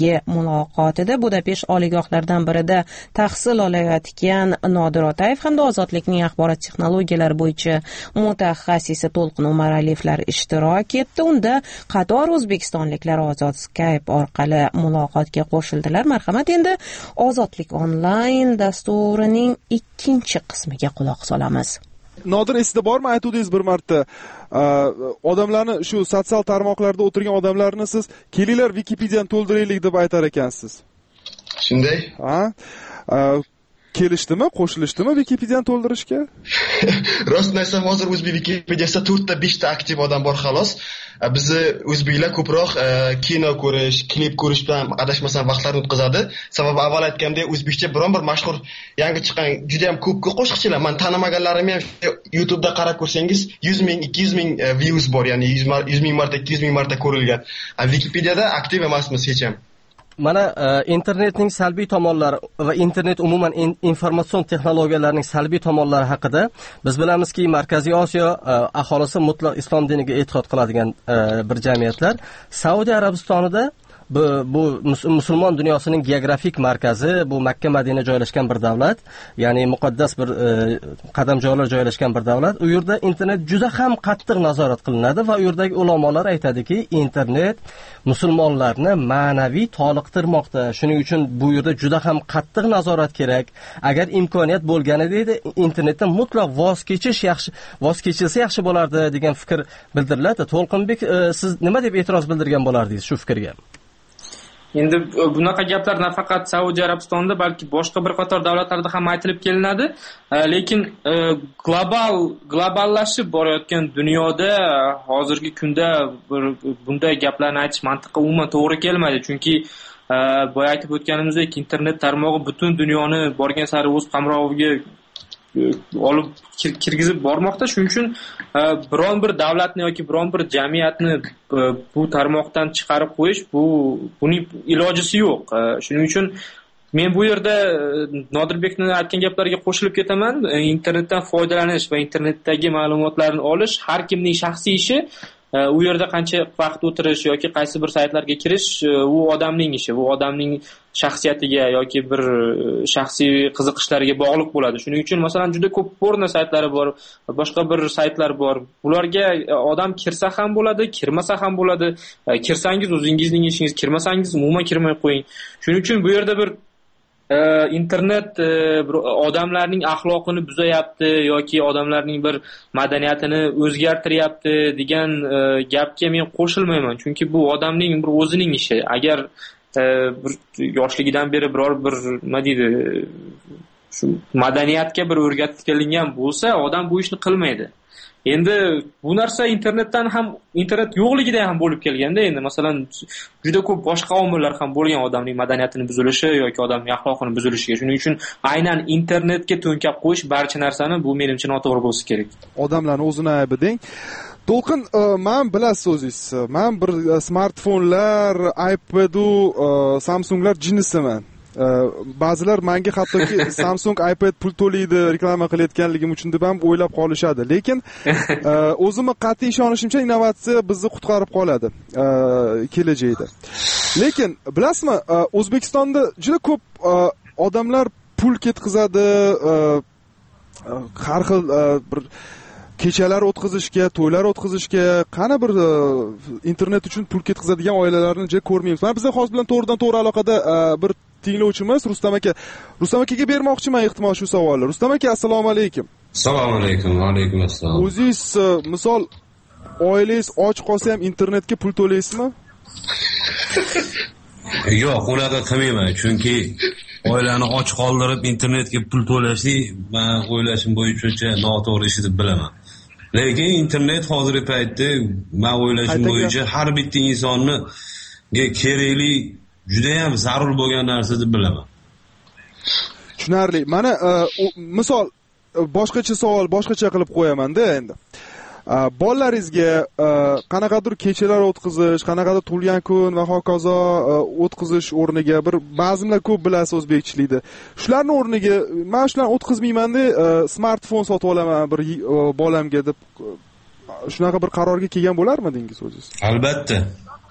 muloqotida Budapesht oliygohlaridan birida tahsil olayotgan Nodir Otayev hamda Ozodlikning axborot texnologiyalari bo'yicha mutaxassisi To'lqin Umaraliyevlar ishtirok etdi. Unda qator o'zbekistonliklar Ozod Skype orqali muloqotga qo'shildilar. Marhamat, endi Ozodlik onlayn dasturining ikkinchi qismiga quloq solamiz. Nodir, esida bormi, aytdingiz bir marta odamlarni, shu sotsial tarmoqlarda o'tirgan odamlarni siz kelinglar Wikipediyani to'ldiraylik deb aytar ekansiz. Shunday? Ha? Kelishdimi, qo'shilishdimi Wikipediyani to'ldirishga? Rost aytsam, hozir o'zbek Wikipediyasida 4 ta 5 ta aktiv odam bor xolos. Bizni o'zbeklar ko'proq kino ko'rish, klip ko'rish bilan adashmasam vaqtlarni o'tkazadi. Sababi avval aytgandek, o'zbekcha biron bir mashhur yangi chiqqan juda ham ko'p qo'shiqchilar, men tanimaganlarimni ham YouTube da qarab ko'rsangiz 100 ming, 200 ming views bor, ya'ni 100 ming marta, 200 ming marta ko'rilgan. Wikipediyada aktiv emasmiz hech ham. Mana internetning salbiy tomonlari va internet umuman informatsion texnologiyalarining salbiy tomonlari haqida biz bilamizki, Markaziy Osiyo aholisi mutlaq islom diniga e'tiqod qiladigan bir jamiyatlar. Saudiya Arabistonida bu musulmon dunyosining geografik markazi, bu Makka Madina joylashgan bir davlat, ya'ni muqaddas bir qadamjolar joylashgan bir davlat. U yerda internet juda ham qattiq nazorat qilinadi va u yerdagi ulamolar aytadiki, internet musulmonlarni ma'naviy toliqtirmoqda. Shuning uchun bu yerda juda ham qattiq nazorat kerak. Agar imkoniyat bo'lganida edi, internetdan mutlaq voz kechilsa yaxshi bo'lardi degan fikr bildiriladi. To'lqinbek, siz nima deb e'tiroz bildirgan bo'lardingiz shu fikrga? Endi bunaqa gaplar nafaqat Saudiya Arabistonida, balki boshqa bir qator davlatlarda ham aytilib kelinadi. Lekin globallashib borayotgan dunyoda hozirgi kunda bunday gaplarni aytish mantiqqa umuman to'g'ri kelmaydi. Chunki boya aytib o'tganimizdek, internet tarmog'i butun dunyoni borgan sari o'z qamroviga olib kirgizib bormoqda. Shuning uchun biron bir davlatni yoki biron bir jamiyatni bu tarmoqdan chiqarib qo'yish, buning ilojisi yo'q. Shuning uchun men bu yerda Nodirbekning aytgan gaplariga qo'shilib ketaman. Internetdan foydalanish va internetdagi ma'lumotlarni olish har kimning shaxsiy ishi. U yerda qancha vaqt o'tirish yoki qaysi bir saytlarga kirish, u odamning ishi, u odamning shaxsiyatiga yoki bir shaxsiy qiziqishlariga bog'liq bo'ladi. Shuning uchun masalan juda ko'p porno saytlari bor, boshqa bir saytlar bor. Ularga odam kirsa ham bo'ladi, kirmasa ham bo'ladi. Kirsangiz o'zingizning ishingiz, kirmasangiz umuman kirmay qo'ying. Shuning uchun bu yerda bir internet odamlarning axloqini buzayapti yoki odamlarning bir madaniyatini o'zgartiryapti degan gapga men qo'shilmayman. Chunki bu odamning bir o'zining ishi. Agar bir yoshligidan beri biror bir nima deydi, shu madaniyatga bir o'rgatilgan bo'lsa, odam bu ishni qilmaydi. Endi bu narsa internet yo'qligida ham bo'lib kelganda, endi masalan juda ko'p boshqa omillar ham bo'lgan odamning madaniyatini buzilishi yoki odamning axloqini buzilishiga. Shuning uchun aynan internetga to'nkab qo'yish barcha narsani bu menimcha noto'g'ri bo'lsa kerak. Odamlarning o'zini aybi deng. To'lqin, men bilasiz o'zingiz, men bir smartfonlar, iPad u Samsunglar jinnisiman. Ba'zilar menga hattoki Samsung iPad pul to'laydi reklama qilayotganligim uchun deb ham o'ylab qolishadi. Lekin o'zimni qat'iy ishonishimcha innovatsiya bizni qutqarib qoladi kelajakda. Lekin bilasizmi, O'zbekistonda juda ko'p odamlar pul ketkazadi, har xil bir kechalar o'tkazishga, to'ylar o'tkazishga, qana bir internet uchun pul ketkazadigan oilalarni juda ko'rmaymiz. Men bizlar hozir bilan to'g'ridan to'g'ri aloqada bir tinglovchimiz Rustam aka. Rustam akaga bermoqchiman ehtimol shu savolni. Rustam aka, assalomu alaykum. Assalomu alaykum. Va alaykum assalom. O'zingiz misol oilangiz och qolsa ham internetga pul to'laysizmi? Yo'q, unaqa qilmayman. Chunki oilani och qoldirib internetga pul to'lashlik men o'ylashim bo'yicha noto'g'ri ish deb bilaman. Lekin internet hozirgi paytda men o'ylashim bo'yicha har bitta insonni kerakli, juda ham zarur bo'lgan narsa deb bilaman. Tushunarli. Mana misol boshqacha savol, boshqacha qilib qo'yaman-da endi. Bolalaringizga qanaqadir kechalar o'tkazish, qanaqadir tug'ilgan kun va hokazo o'tkazish o'rniga bir ba'zilar ko'p bilasiz o'zbekchilikda. Shularning o'rniga men shularni o'tkazmayman-da, smartfon sotib olaman bir bolamga deb shunaqa bir qarorga kelgan bo'larmidingiz o'zingiz? Albatta.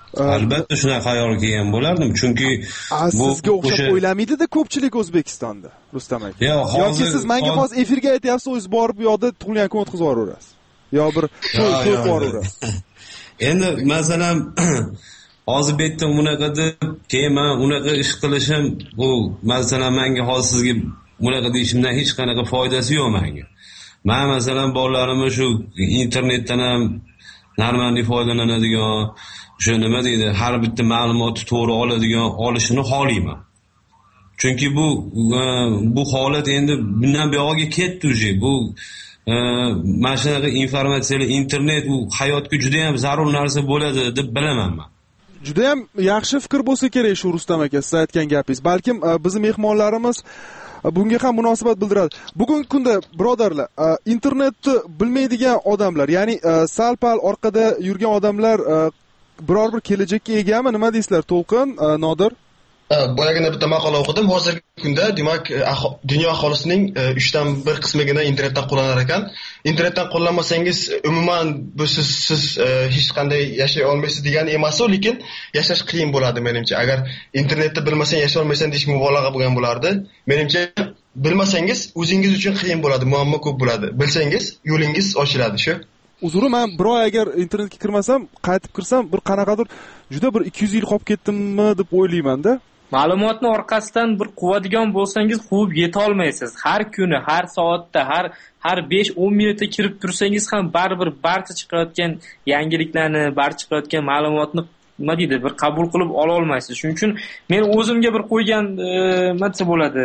Albatta shunaqa xayol kelgan bo'lardim, chunki bu sizga o'xshab o'ylamaydida ko'pchilik O'zbekistonda, Rustam aka. Yoki siz menga hozir efirga aytyapsiz, o'zingiz borib bu yoqda tug'ilgan kun o'tkazib yuborasiz. Yo bir to'y qilib yuborasiz. Endi masalan hozir bu yerda unaqa deb keyin men unaqa ish qilishim, bu masalan menga hozir sizga unaqa deyishimdan hech qanaqa foydasi yo'q menga. Men masalan bolalarimni shu internetdan ham normalniy foydalanadigan, o'sha nima deydi, har bitta ma'lumotni to'g'ri olishini xohlayman. Chunki bu holat endi bundan buyog'iga ketdi уже. Bu mana shunaqa informatsiyalar, internet u hayotga juda ham zarur narsa bo'ladi deb bilaman men. Juda ham yaxshi fikr bo'lsa kerak shu Rustam aka, siz aytgan gapingiz. Balkim bizning mehmonlarimiz bunga ham munosabat bildiradi. Bugungi kunda birodarlar, internetni bilmaydigan odamlar, ya'ni sal-pal orqada yurgan odamlar biror bir kelajakka egami? Nima deysizlar, To'lqin, Nodir? Boyagina bitta maqola o'qidim. Hozirgi kunda demak dunyo aholisining 1/3 qismigina internetdan qo'llanar ekan. Internetdan qo'llanmasangiz umuman bu siz hech qanday yashay olmaysiz degani emas, lekin yashash qiyin bo'ladi menimcha. Agar internetni bilmasang yashay olmaysan deyish mubolag'a bo'lgan bo'lardi. Menimcha bilmasangiz o'zingiz uchun qiyin bo'ladi, muammo ko'p bo'ladi. Bilsangiz yo'lingiz ochiladi shu. Uzri, men bir oy agar internetga kirmasam, qaytib kirsam bir qanaqadir juda bir 200 yil qolib ketdimmi deb o'ylayman-da. Ma'lumotni orqasidan bir quvadigan bo'lsangiz quvib yeta olmaysiz. Har kuni, har soatda, har 5-10 minutda kirib tursangiz ham baribir barcha chiqayotgan yangiliklarni, barcha chiqayotgan ma'lumotni nima deydi, bir qabul qilib ola olmaysiz. Shuning uchun men o'zimga bir qo'ygan nima desa bo'ladi,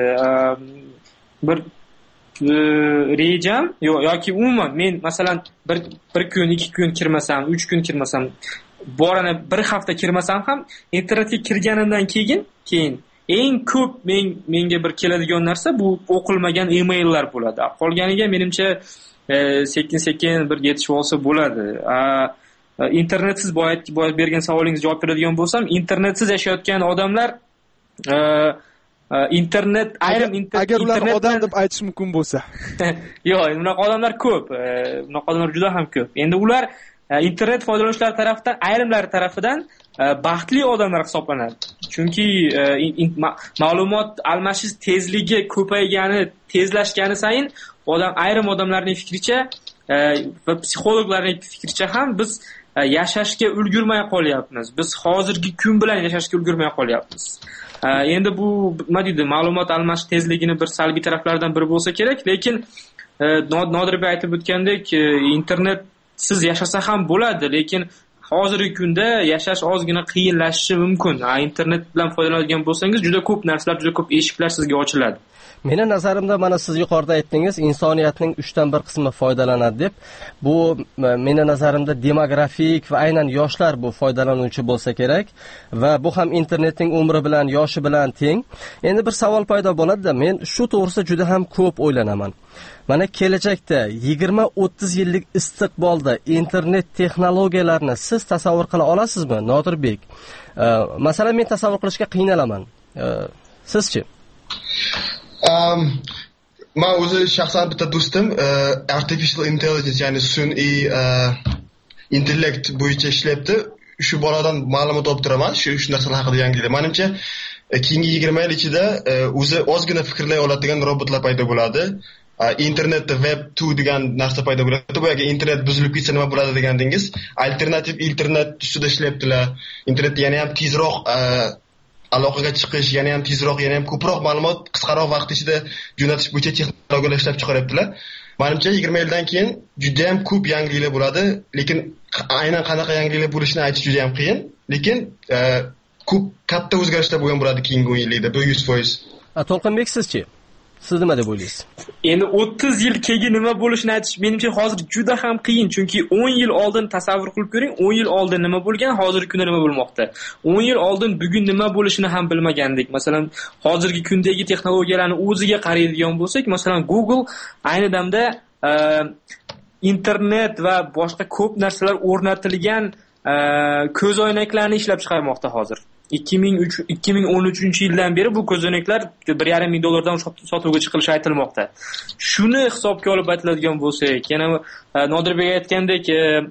bir rejam yoki umuman men masalan bir kun, 2 kun kirmasam, 3 kun kirmasam, borana bir hafta kirmasam ham internetga kirganimdan keyin eng ko'p menga bir keladigan narsa bu o'qilmagan emaillar bo'ladi. Qolganiga menimcha sekin bir yetishib olsa bo'ladi. Internetsiz boya bergan savolingizga javob beradigan bo'lsam, internetsiz yashayotgan odamlar agar ular odam deb aytish mumkin bo'lsa. Yo'q, bunaqa odamlar ko'p. Bunaqa odamlar juda ham ko'p. Endi ular internet foydalanuvchilari tarafdan, ayrimlari tarafidan baxtli odamlar hisoblanadi. Chunki ma'lumot almashish tezligi ko'paygani, tezlashgani sayin ayrim odamlarning fikricha va psixologlarning fikricha ham biz yashashga ulgurmay qolyapmiz. Biz hozirgi kun bilan yashashga ulgurmay qolyapmiz. Endi bu nima deydi, ma'lumot almashish tezligini bir salbiy taraflaridan biri bo'lsa kerak, lekin Nodirbek aytib o'tgandek, internet siz yashasa ham bo'ladi, lekin hozirgi kunda yashash ozgina qiyinlashishi mumkin. Internet bilan foydalanadigan bo'lsangiz juda ko'p narsalar, juda ko'p eshiklar sizga ochiladi. Meni nazarimda mana siz yuqorida aytdingiz, insoniyatning 3/1 qismi foydalanadi deb. Bu meni nazarimda demografik va aynan yoshlar bu foydalanuvchi bo'lsa kerak va bu ham internetning umri bilan, yoshi bilan teng. Endi bir savol paydo bo'ladi-da, men shu to'g'risida juda ham ko'p o'ylanaman. Mana kelajakda 20-30 yillik istiqbolda internet texnologiyalarini siz tasavvur qila olasizmi, Nodirbek? Masalan, men tasavvur qilishga qiynalaman. Sizchi? Men o'zi shaxsan bitta do'stim artificial intelligence, ya'ni sun'iy intellekt bo'yicha ishlayapti. Shu boladan ma'lumot olib turaman, shu narsalar haqida yangilik. Menimcha keyingi 20 yil ichida o'zi ozgina fikrlay oladigan robotlar paydo bo'ladi. Internetda web 2 degan narsa paydo bo'ladi. Bu yerga internet buzilib ketsa nima bo'ladi degandingiz, alternativ internet ustida ishlayaptilar. Internetni yana ham tezroq aloqaga chiqish, yana ham tezroq, yana ham ko'proq ma'lumot qisqaroq vaqt ichida jo'natish bo'yicha texnologiyalar ishlab chiqaryaptilar. Menimcha 20 yildan keyin juda ham ko'p yangiliklar bo'ladi, lekin aynan qanaqa yangiliklar bo'lishini aytish juda ham qiyin, lekin ko'p katta o'zgarishlar bo'lgan bo'ladi keyingi 10 yillikda, bu 100%. To'lqinbek, sizchi? Siz nima deb o'ylaysiz? Endi 30 yil keyin nima bo'lishini aytish menimcha hozir juda ham qiyin, chunki 10 yil oldin tasavvur qilib ko'ring, 10 yil oldin nima bo'lgan, hozirgi kunda nima bo'lmoqda. 10 yil oldin bugun nima bo'lishini ham bilmagandik. Masalan, hozirgi kundagi texnologiyalarni o'ziga qaraydigan bo'lsak, masalan, Google ayni damda internet va boshqa ko'p narsalar o'rnatilgan ko'zoynaklarni ishlab chiqarmoqda hozir. 2013-yildan beri bu ko'zoynaklar $1,5 sotuvga chiqilishi aytilmoqda. Shuni hisobga olib aytiladigan bo'lsak, yana Nodirbek aytgandek,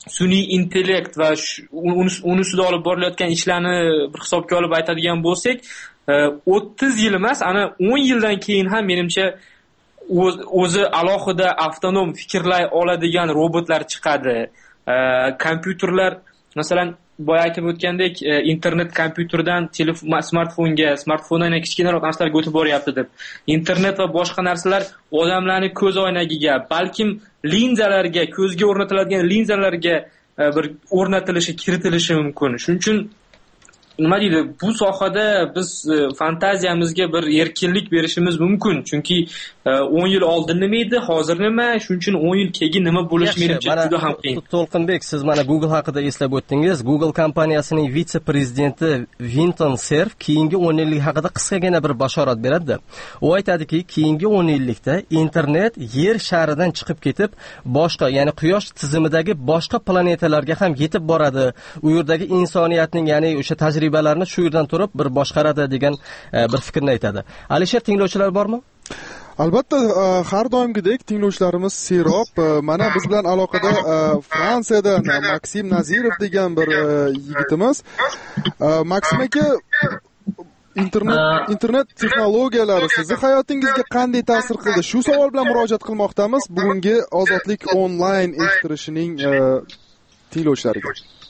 sun'iy intellekt va uni ustida olib borilayotgan ishlarni bir hisobga olib aytadigan bo'lsak, 30 yil emas, ana 10 yildan keyin ham menimcha o'zi alohida avtonom fikrlay oladigan robotlar chiqadi. Kompyuterlar, masalan, boya aytib o'tgandek, internet kompyuterdan smartfondan kichkinaroq narsalarga o'tib boryapti deb. Internet va boshqa narsalar odamlarning ko'z oynagiga, balkim linzalarga, ko'zga o'rnatiladigan linzalarga bir o'rnatilishi, kiritilishi mumkin. Shuning uchun nima deydi, bu sohada biz fantaziyamizga bir erkinlik berishimiz mumkin. Chunki 10 yil oldin nima edi, hozir nima, shuning uchun 10 yil keyin nima bo'lishi menimcha juda ham qiyin. To'lqinbek, siz mana Google haqida eslab o'tdingiz. Google kompaniyasining vitse-prezidenti Vinton Cerf keyingi 10 yillik haqida qisqagina bir bashorat beradi. U aytadiki, keyingi 10 yillikda internet yer sharidan chiqib ketib, boshqa, ya'ni quyosh tizimidagi boshqa planetalarga ham yetib boradi. U yerdagi insoniyatning, ya'ni o'sha tajribalarni shu yerdan turib bir boshqaradi degan bir fikrni aytadi. Alisher, tinglovchilar bormi? Albatta, har doimgidek tinglovchilarimiz serob. Mana biz bilan aloqada Fransiyadan Maksim Nazirov degan bir yigitimiz. Maksim aka, internet texnologiyalari sizni hayotingizga qanday ta'sir qildi? Shu savol bilan murojaat qilmoqdamiz bugungi Ozodlik onlayn eshittirishining tinglovchilariga.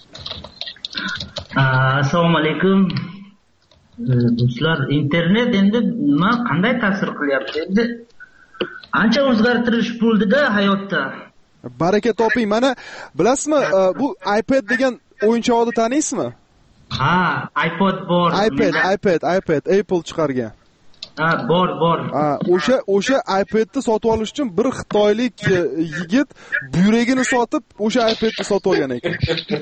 Assalomu alaykum. Do'stlar, internet endi nima qanday ta'sir qilyapti? Endi ancha o'zgartirish bo'ldi-da hayotda. Baraka toping. Mana bilasizmi, bu iPad degan o'yinchoqni taniysizmi? Ha, iPod bor. iPad Apple chiqargan. Ha, bor. O'sha iPadni sotib olish uchun bir xitoylik yigit buyragini sotib, o'sha iPadni sotib olgan ekan.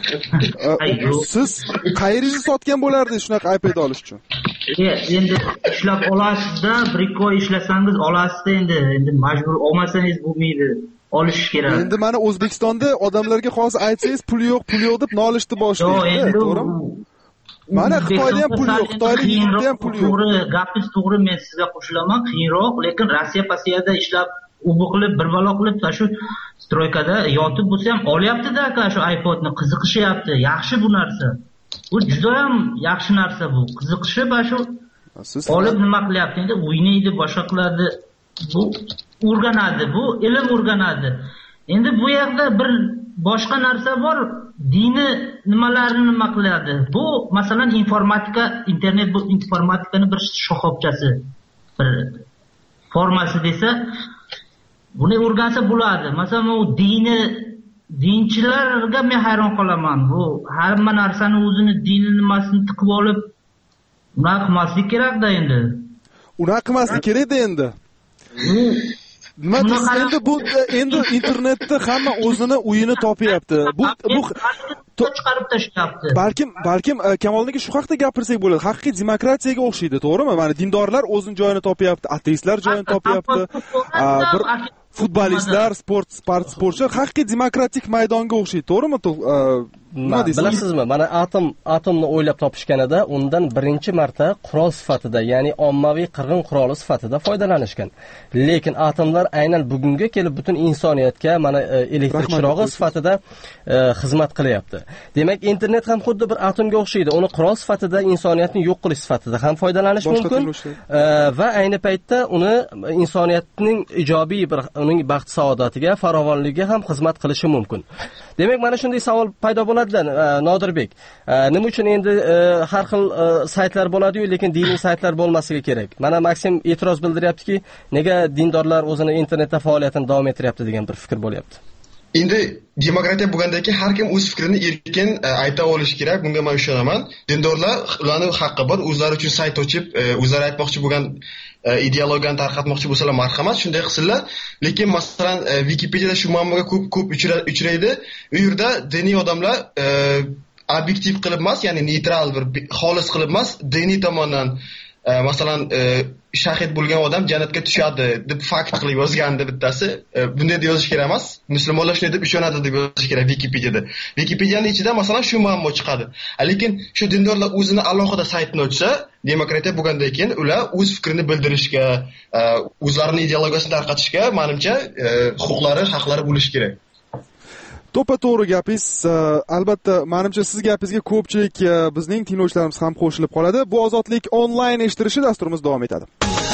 Siz qayeringizni sotgan bo'lardingiz shunaqa iPad olish uchun? Endi ishlab olasiz-da, bir ikki oy ishlasangiz olasiz-da, endi majbur olmasangiz bo'lmaydi. Olish kerak. Endi mana O'zbekistonda odamlarga hozir aytsangiz pul yo'q deb nolishni boshlaydi, to'g'rimi? Mana Xitoyda ham pul yo'q, Xitoylik yigitda ham pul yo'q. To'g'ri, gapingiz to'g'ri, men sizga qo'shilaman, qiyinroq, lekin Rossiya pasiyada ishlab, ubu qilib, bir balo qilib, shu stroykada yotib bo'lsa ham olyapti-da aka shu iPodni, qiziqishyapti. Yaxshi bu narsa. Bu juda ham yaxshi narsa bu. Qiziqishib shu olib nima qilyapti? Endi o'ynaydi, boshqa qiladi. Bu o'rganadi, bu ilm o'rganadi. Endi bu yerda bir boshqa narsa bor. Dini nimalarni nima qiladi? Bu masalan informatika, internet bu informatikani bir shoxobchasi, bir formasi desa, buni o'rgansa bo'ladi. Masalan, u dinchilarga men hayron qolaman. Bu hamma narsani o'zini dini nimasini tiqib olib, unaqa qilmaslik kerak-da endi. Unaqa qilmaslik kerak-da endi. Nima endi bu endi internetda hamma o'zini uyini topyapti. Bu chiqarib tashlayapti. Balkim Kamolniki shu haqda gapirsak bo'ladi. Haqiqiy demokratiyaga o'xshaydi, to'g'rimi? Mana dindorlar o'zini joyini topyapti, ateistlar joyini topyapti. Bir futbolistlar, sportchilar haqiqiy demokratik maydonga o'xshaydi, to'g'rimi? Nima deysiz? Bilasizmi, mana atomni o'ylab topishganida undan birinchi marta qurol sifatida, ya'ni ommaviy qirg'in quroli sifatida foydalanishgan. Lekin atomlar aynan bugunga kelib butun insoniyatga mana elektr chirog'i sifatida xizmat qilyapti. Demak, internet ham xuddi bir atomga o'xshaydi. Uni qurol sifatida, insoniyatni yo'q qilish sifatida ham foydalanish mumkin va ayni paytda uni insoniyatning ijobiy bir uning baxt saodatiga, farovonligiga ham xizmat qilishi mumkin. Demak, mana shunday savol paydo bo'ladi. Nodirbek, nima uchun endi har xil saytlar bo'ladi-yu, lekin diniy saytlar bo'lmasligi kerak? Mana Maksim e'tiroz bildiryaptiki, nega dindorlar o'zini internetda faoliyatini davom ettiryapti degan bir fikr bo'lyapti. Endi demokratiya bo'lgandaki har kim o'z fikrini erkin ayta olishi kerak. Bunga men ishonaman. Dindorlar ularning haqqi bor, o'zlari uchun sayt ochib, o'zlari aytmoqchi bo'lgan ideologiyani tarqatmoqchi bo'lsalar marhamat, shunday qilsinlar. Lekin masalan Wikipediyada shu muammoga ko'p uchraydi. U yerda diniy odamlar obyektiv qilib emas, ya'ni neytral bir xolis qilib emas, diniy tomondan masalan shahid bo'lgan odam jannatga tushadi deb fakt qilib yozgandi bittasi. Bunday deb yozish kerak emas. Musulmonlar shunday deb ishonadi deb yozish kerak Wikipediyada. Wikipediyaning ichida masalan shu muammo chiqadi. Lekin shu dindorlar o'zini alohida saytini ochsa, demokratiya bo'lgandan keyin ular o'z fikrini bildirishga, o'zlarining ideologiyasini tarqatishga, menimcha, huquqlari, haqlari bo'lishi kerak. To'ppa-to'g'ri gapingiz. Albatta, menimcha siz gapingizga ko'pchilik bizning tinglovchilarimiz ham qo'shilib qoladi. Bu ozodlik onlayn eshittirishi dasturimiz davom etadi.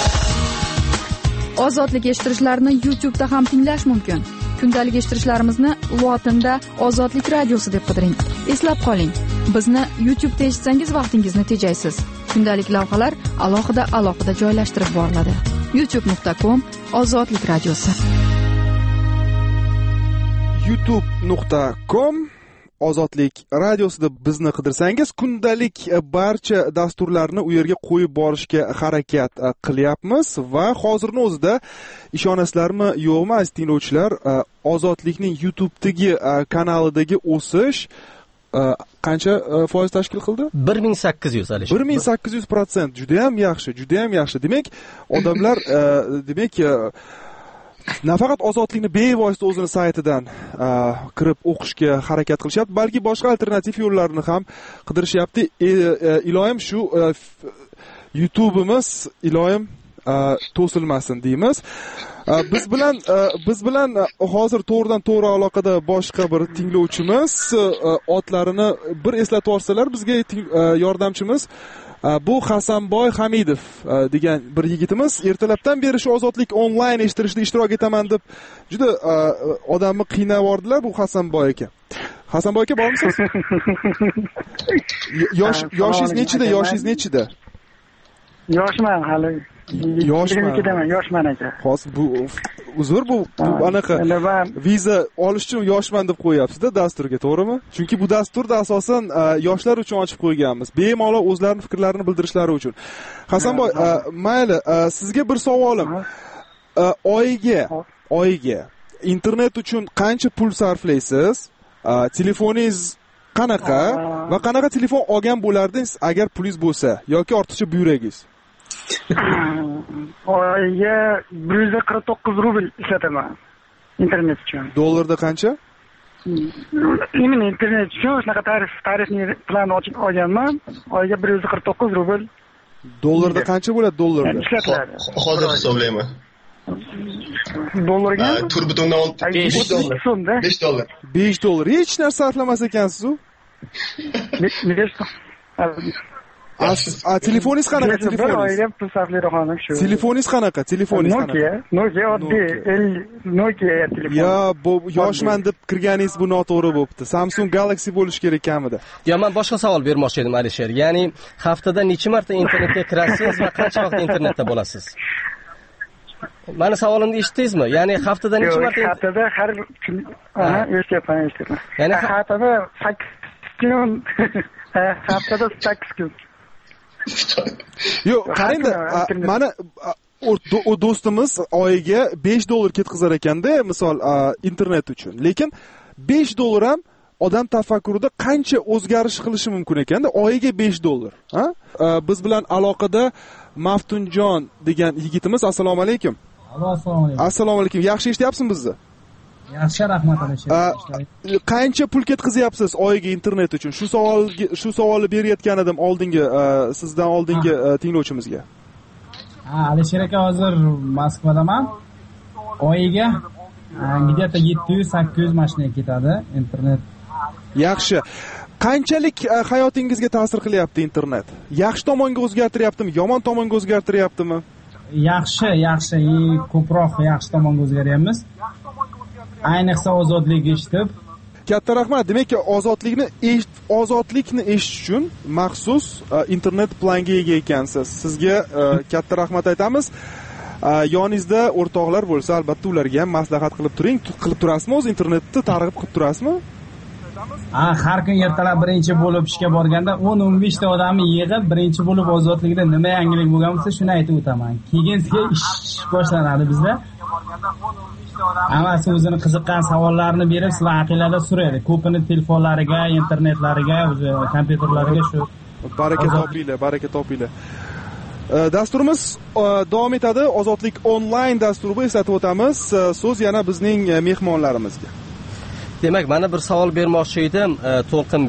Ozodlik eshittirishlarni YouTube'da ham tinglash mumkin. Kundalik eshittirishlarimizni lotinda Ozodlik radiosi deb qidiring. Eslab qoling, bizni YouTube'da eshitsangiz vaqtingizni tejaysiz. Kundalik lavhalar alohida joylashtirib boriladi. youtube.com/ozodlik radiosi. youtube.com Ozodlik radiosida bizni qidirsangiz, kundalik barcha dasturlarni u yerga qo'yib borishga harakat qilyapmiz va hozirning o'zida ishonasizlarmi yo'qmi aziz tinglovchilar, Ozodlikning YouTube'dagi kanalidagi o'sish qancha foiz tashkil qildi? 1800 Alisher. 1800%. Juda ham yaxshi. Demak, odamlar nafaqat Ozodlikni bevosita o'zini saytidan kirib o'qishga harakat qilishyapti, balki boshqa alternativ yo'llarni ham qidirishyapti. Iloyim shu YouTube'imiz iloyim to'silmasin deymiz. Biz bilan hozir to'g'ridan to'g'ri aloqada boshqa bir tinglovchimiz, otlarini bir eslatib yuborsalar bizga yordamchimiz bu Hasanboy Hamidov degan bir yigitimiz ertalabdan beri shu Ozodlik onlayn eshittirishda ishtirok etaman deb juda odamni qiynab yubordilar. Bu Hasanboy aka. Hasanboy aka, bormisiz? Yoshingiz nechida? Yoshman hali. Yoshman aka. Hozir bu uzr, bu anaqa viza olish uchun yoshman deb qo'yapsiz-da dasturga, to'g'rimi? Chunki bu dasturda asosan yoshlar uchun ochib qo'yganmiz. Bemalol o'zlarining fikrlarini bildirishlari uchun. Hasanboy, mayli, sizga bir savolim. Oyiga internet uchun qancha pul sarflaysiz? Telefoningiz qanaqa va qanaqa telefon olgan bo'lardingiz agar pulingiz bo'lsa yoki ortiqcha buyuragingiz? Oyiga 149 rubl ishlataman internet uchun. Dollarda qancha? Internet uchun shunaqa tarifni plan ochib olganman. Oyiga 149 rubl. Dollarda qancha bo'ladi dollarda? Ishlatiladi. Hozir hisoblayman. Dollarga 4.5 dollar. 5 dollar. 5 dollar. Hech narsa sarflamas ekansiz-ku. Telefoningiz qanaqa? Telefoningiz qanaqa? Nokia oddiy Nokia telefon. Ya, bu yoshman deb kirganingiz bu noto'g'ri bo'pti. Samsung Galaxy bo'lish kerak kamida. Ya, men boshqa savol bermoqchi edim Alisher. Ya'ni haftada necha marta internetga kirasiz va qancha vaqt internetda bo'lasiz? Meni savolimni eshitdingizmi? Ya'ni haftada necha marta? Haftada har kun eshityapman. Ya'ni haftada 8 kun. Haftada 8 kun. Yo'q, qarangda, mana o do'stimiz oyiga 5 dollar ketkazar ekanda, misol internet uchun. Lekin 5 dollar ham odam tafakkurida qancha o'zgarish qilishi mumkin ekanda, oyiga 5 dollar. Biz bilan aloqada Maftunjon degan yigitimiz. Assalomu alaykum. Assalomu alaykum. Yaxshi eshityapsizmi bizni? Yaxshi, rahmat Alisher. Qancha pul ketkazyapsiz oyiga internet uchun? Shu savolni berayotgan edim sizdan oldingi tinglovchimizga. Alisher aka, hozir Moskvadaman. Oyiga где-то 700-800 mashina ketadi internet. Yaxshi. Qanchalik hayotingizga ta'sir qilyapti internet? Yaxshi tomonga o'zgartiryaptimi, yomon tomonga o'zgartiryaptimi? Yaxshi, ko'proq yaxshi tomonga o'zgaryapmiz. Ayniqsa ozodlik eshitib. Katta rahmat. Demak, ozodlikni eshitish uchun maxsus internet planga ega ekansiz. Sizga katta rahmat aytamiz. Yoningizda o'rtoqlar bo'lsa, albatta ularga ham maslahat qilib turing. Qilib turasizmi, o'z internetni targ'ib qilib turasizmi? Har kun ertalab birinchi bo'lib ishga borganda 10-15 ta odamni yig'ib, birinchi bo'lib ozodlikda nima yangilik bo'lgan bo'lsa, shuni aytib o'taman. Keyin ish boshlanadi bizda. Hammasi o'zini qiziqqan savollarni berib, sizlar aqilada so'raydi. Ko'pini telefonlariga, internetlariga, o'zi kompyuterlariga shu. Baraka topinglar. Dasturimiz davom etadi. Ozodlik onlayn dasturi bu, eslatib o'tamiz. So'z yana bizning mehmonlarimizga. Demak, mana bir savol bermoqchi edim, To'lqinbek.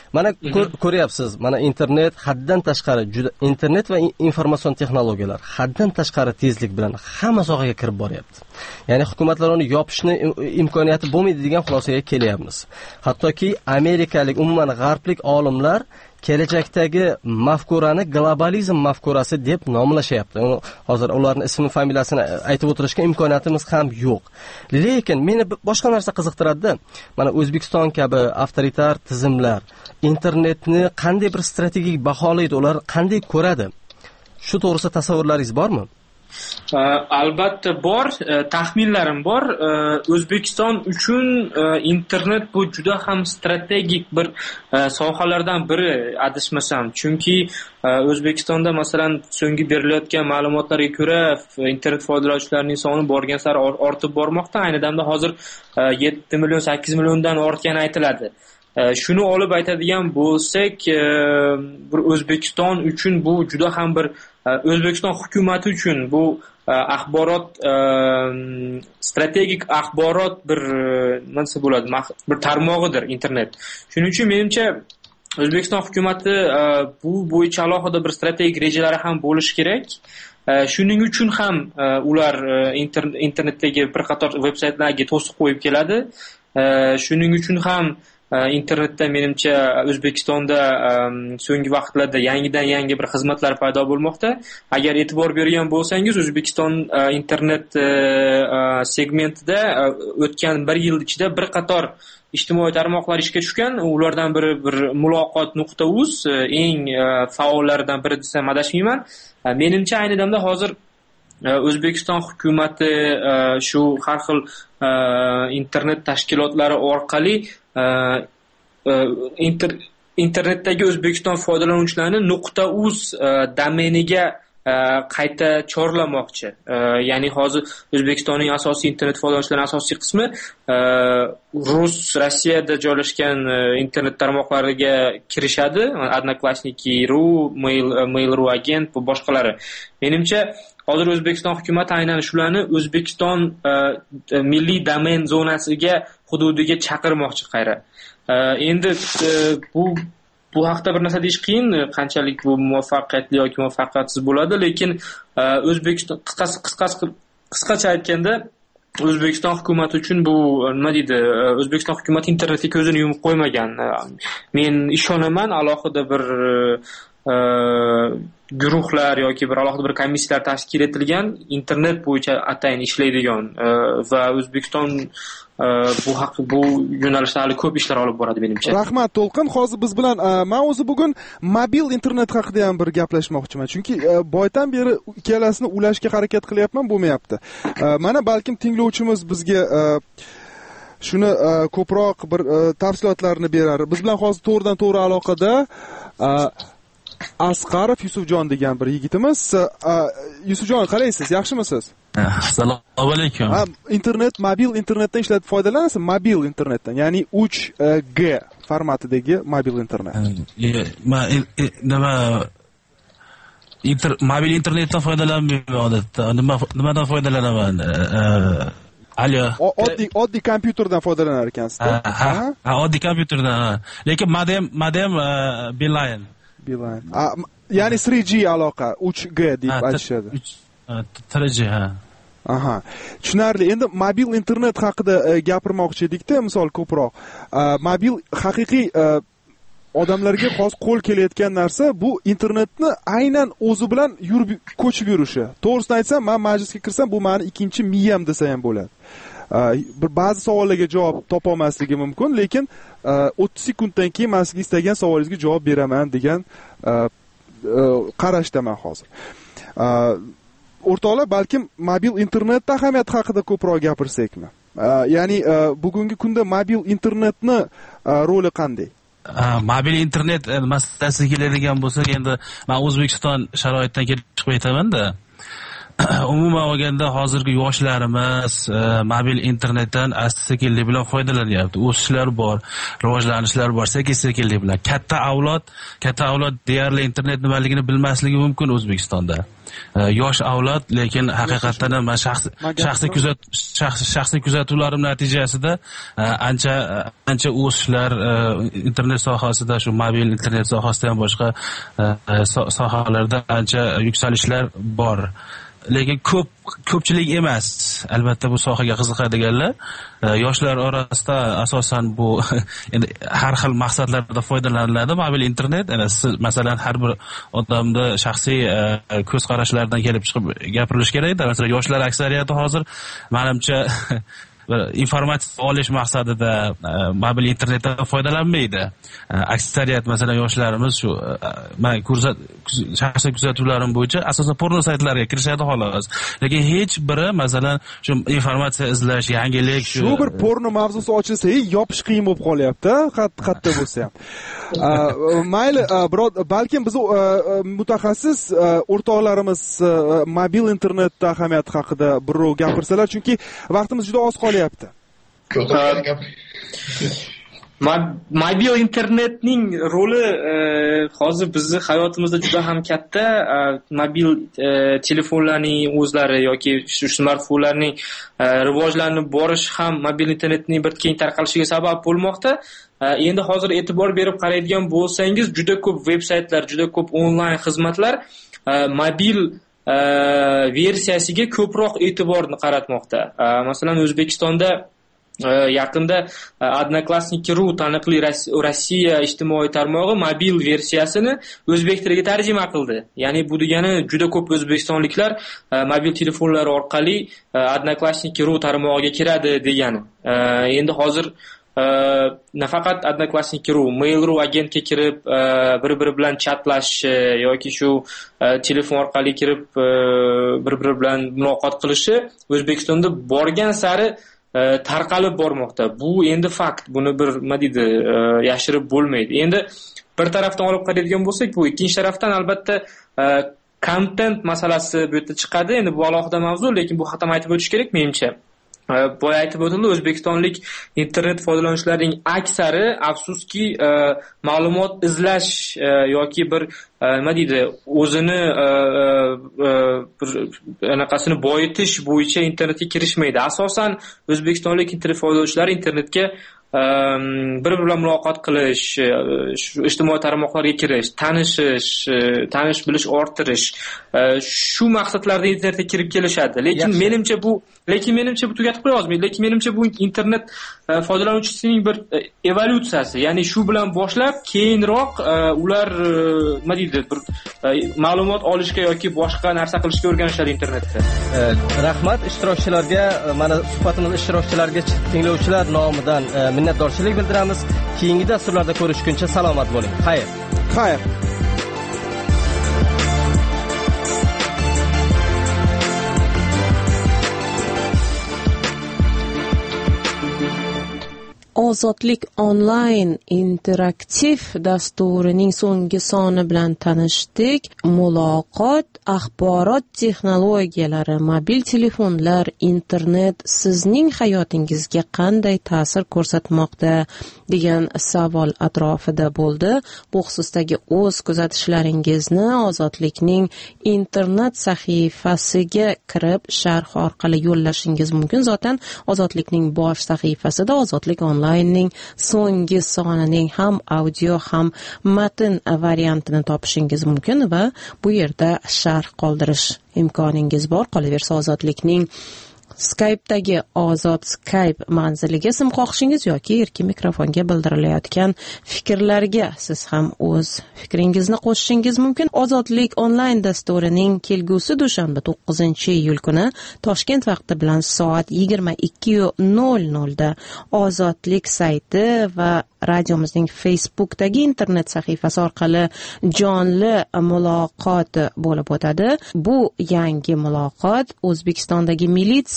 Mana ko'ryapsiz, mana internet haddan tashqari juda internet va informatsion texnologiyalar haddan tashqari tezlik bilan hamma sohaga kirib boryapti. Ya'ni hukumatlar uni yopishni imkoniyati bo'lmaydi degan xulosaga kelyapmiz. Hattoki amerikalik, umuman g'arblik olimlar kelajakdagi mafkurani globalizm mafkurasi deb nomlashyapti. Hozir ularning ismi, familiyasini aytib o'tirishga imkoniyatimiz ham yo'q. Lekin meni boshqa narsa qiziqtiradi. Mana O'zbekiston kabi avtoritar tizimlar internetni qanday bir strategik baholaydi, ular qanday ko'radi? Shu to'g'risida tasavvurlaringiz bormi? Albatta bor, taxminlarim bor. O'zbekiston uchun internet bu juda ham strategik bir sohalardan biri adashmasam. Chunki O'zbekistonda masalan so'nggi berilayotgan ma'lumotlarga ko'ra internet foydalanuvchilarining soni borgan sari ortib bormoqda. Ayni damda hozir 7 million 8 milliondan ortgani aytiladi. Shuni olib aytadigan bo'lsak, bir O'zbekiston uchun bu juda ham bir O'zbekiston hukumati uchun bu axborot strategik axborot bir nima desa bo'ladi, bir tarmog'idir internet. Shuning uchun menimcha O'zbekiston hukumati bu bo'yicha alohida bir strategik rejalari ham bo'lishi kerak. Shuning uchun ham ular internetdagi bir qator veb-saytlarga to'siq qo'yib keladi. Shuning uchun ham internetda menimcha O'zbekistonda so'nggi vaqtlarda yangi bir xizmatlar paydo bo'lmoqda. Agar e'tibor bergan bo'lsangiz, O'zbekiston internet segmentida o'tgan 1 yil ichida bir qator ijtimoiy tarmoqlar ishga tushgan. Ulardan biri bir muloqot.uz eng faollaridan biri desam adashmayman. Menimcha ayni damda hozir O'zbekiston hukumati shu har xil internet tashkilotlari orqali internetdagi O'zbekiston foydalanuvchilarini .uz domeniga qayta chorlamoqchi. Ya'ni hozir O'zbekistonning asosiy internet foydalanuvchilarining asosiy qismi Rossiyada joylashgan internet tarmoqlariga kirishadi. Odnoklassniki.ru, Mail.ru agent va boshqalari. Menimcha hozir O'zbekiston hukumati aynan shularni O'zbekiston milliy domen zonasiga hududiga chaqirmoqchi qayra. Endi bu haqda bir narsa deyish qiyin, qanchalik bu muvaffaqiyatli yoki muvaffaqiyatsiz bo'ladi, lekin O'zbekiston qisqacha aytganda O'zbekiston hukumati uchun bu nima deydi? O'zbekiston hukumati internetga ko'zini yumib qo'ymagan. Men ishonaman, alohida bir guruhlar yoki bir alohida bir komissiyalar tashkil etilgan, internet bo'yicha atayin ishlaydigan va O'zbekiston bu yo'nalishda hali ko'p ishlar olib boradi menimcha. Rahmat To'lqin. Hozir biz bilan men o'zi bugun mobil internet haqida ham bir gaplashmoqchiman. Chunki boydan beri ikkalasini ulashga harakat qilyapman, bo'lmayapti. Mana balkim tinglovchimiz bizga shuni ko'proq bir tafsilotlarni berar. Biz bilan hozir to'g'ridan-to'g'ri aloqada Asqarov Yusufjon degan bir yigitimiz. Yusufjon, qalaysiz? Yaxshimisiz? Assalomu alaykum. Internet, mobil internetdan ishlatib foydalanasiz? Mobil internetdan, ya'ni 3G formatidagi mobil internet. Mobil internetdan foydalanmayman odatda. Nimadan foydalanaman? Oddiy kompyuterdan foydalanar ekansiz. Ha, oddiy kompyuterdan. Lekin modem Beeline. Ya'ni 3G aloqa, 3G deb aytishadi. 3G, ha. Aha. Tushunarli. Endi mobil internet haqida gapirmoqchi edikda, misol ko'proq. Mobil haqiqiy odamlarga xos qo'l kelayotgan narsa bu internetni aynan o'zi bilan ko'chib yurishi. To'g'risini aytsam, men majlisga kirsam bu meni ikkinchi miyam desa ham bo'ladi. Bir ba'zi savollarga javob topa olmasligi mumkin, lekin 30 sekunddan keyin men sizga istagan savolingizga javob beraman degan qarashdaman hozir. O'rtoqlar, balkim mobil internet ahamiyati haqida ko'proq gapirsakmi? Ya'ni bugungi kunda mobil internetni roli qanday? Mobil internet masalasiga keladigan bo'lsak, endi men O'zbekiston sharoitidan kelib chiqib aytaman-da. umuman olganda hozirgi yoshlarimiz mobil internetdan asta-sekinlik bilan foydalanyapti. O'sishlar bor, rivojlanishlar bor, sekin-sekinlik bilan. Katta avlod deyarli internet nimaligini bilmasligi mumkin O'zbekistonda. Yosh avlod, lekin haqiqatan ham shaxsiy kuzatuvlarim natijasida ancha o'sishlar internet sohasida, shu mobil internet sohasida ham boshqa sohalarda ancha yuksalishlar bor. Lekin ko'pchilik emas. Albatta bu sohaga qiziqadiganlar yoshlar orasida asosan bu endi har xil maqsadlarda foydalaniladi mobil internet. Masalan, har bir odamda shaxsiy ko'z qarashlaridan kelib chiqib gapirilish kerak. Masalan, yoshlar aksariyati hozir menimcha informatsiya olish maqsadida mobil internetdan foydalanmaydi. Aksariyat masalan yoshlarimiz shu men shaxsiy kuzatuvlarim bo'yicha asosan porno saytlariga kirishadi xolos. Lekin hech biri masalan shu informatsiya izlash, yangilik shu bir porno mavzusi ochilsa, yopish qiyin bo'lib qolyapti, qatta bo'lsa ham. Mayli, balkim biz mutaxassis o'rtoqlarimiz mobil internet ahamiyati haqida birov gapirsalar, chunki vaqtimiz juda oz qolyapti. Mobil internetning roli hozir bizning hayotimizda juda ham katta. Mobil telefonlarning o'zlari yoki smartfonlarning rivojlanib borishi ham mobil internetning bir keng tarqalishiga sabab bo'lmoqda. Endi hozir e'tibor berib qaraydigan bo'lsangiz, juda ko'p veb-saytlar, juda ko'p onlayn xizmatlar mobil versiyasiga ko'proq e'tiborni qaratmoqda. Masalan, O'zbekistonda yaqinda Odnoklassniki.ru taniqli Rossiya ijtimoiy tarmog'i mobil versiyasini o'zbek tiliga tarjima qildi. Ya'ni bu degani juda ko'p o'zbekistonliklar mobil telefonlari orqali Odnoklassniki.ru tarmog'iga kiradi degani. Endi hozir nafaqat Odnoklassniki.ru, Mail.ru agentga kirib bir-biri bilan chatlash yoki shu telefon orqali kirib bir-biri bilan muloqot qilishi O'zbekistonda borgan sari tarqalib bormoqda. Bu endi fakt. Buni bir nima deydi, yashirib bo'lmaydi. Endi bir tarafdan olib qaraydigan bo'lsak, bu ikkinchi tarafdan albatta content masalasi bu yerda chiqadi. Endi bu alohida mavzu, lekin bu haqda aytib o'tish kerak menimcha. Boya aytib o'tildi, o'zbekistonlik internet foydalanuvchilarining aksari afsuski ma'lumot izlash yoki bir nima deydi, o'zini bir anaqasini boyitish bo'yicha internetga kirishmaydi. Asosan o'zbekistonlik internet foydalanuvchilari internetga bir-biri bilan muloqot qilish, ijtimoiy tarmoqlarga kirish, tanish bilish orttirish, shu maqsadlarda internetga kirib kelishadi. Lekin menimcha bu tugatib qo'yamiz. Lekin menimcha bu internet foydalanuvchisining bir evolyutsiyasi. Ya'ni shu bilan boshlab keyinroq ular nima deydi, bir ma'lumot olishga yoki boshqa narsa qilishga o'rganishadi internetda. Rahmat ishtirokchilarga, mana suhbatimiz ishtirokchilariga tinglovchilar nomidan minnatdorchilik bildiramiz. Keyingi dasturlarda ko'rishguncha salomat bo'ling. Xayr. Ozodlik onlayn interaktiv dasturining so'nggi soni bilan tanishdik. Muloqot, axborot texnologiyalari, mobil telefonlar, internet sizning hayotingizga qanday ta'sir ko'rsatmoqda degan savol atrofida bo'ldi. Bu xususdagi o'z kuzatishlaringizni Ozodlikning internet sahifasiga kirib sharh orqali yo'llashingiz mumkin. Zotan Ozodlikning bosh sahifasida Ozodlik onlayn ning so'nggi sonining ham audio ham matn variantini topishingiz mumkin va bu yerda sharh qoldirish imkoningiz bor. Qolaversa Ozodlikning Skype'dagi Ozod Skype manziliga sim qoqishingiz yoki erkin mikrofonga bildirilayotgan fikrlarga siz ham o'z fikringizni qo'shishingiz mumkin. Ozodlik onlayn dasturining kelgusi dushanba 9-iyul kuni Toshkent vaqti bilan soat 22:00 da Ozodlik sayti va radiomizning Facebook'dagi internet sahifasi orqali jonli muloqot bo'lib o'tadi. Bu yangi muloqot O'zbekistondagi militsiya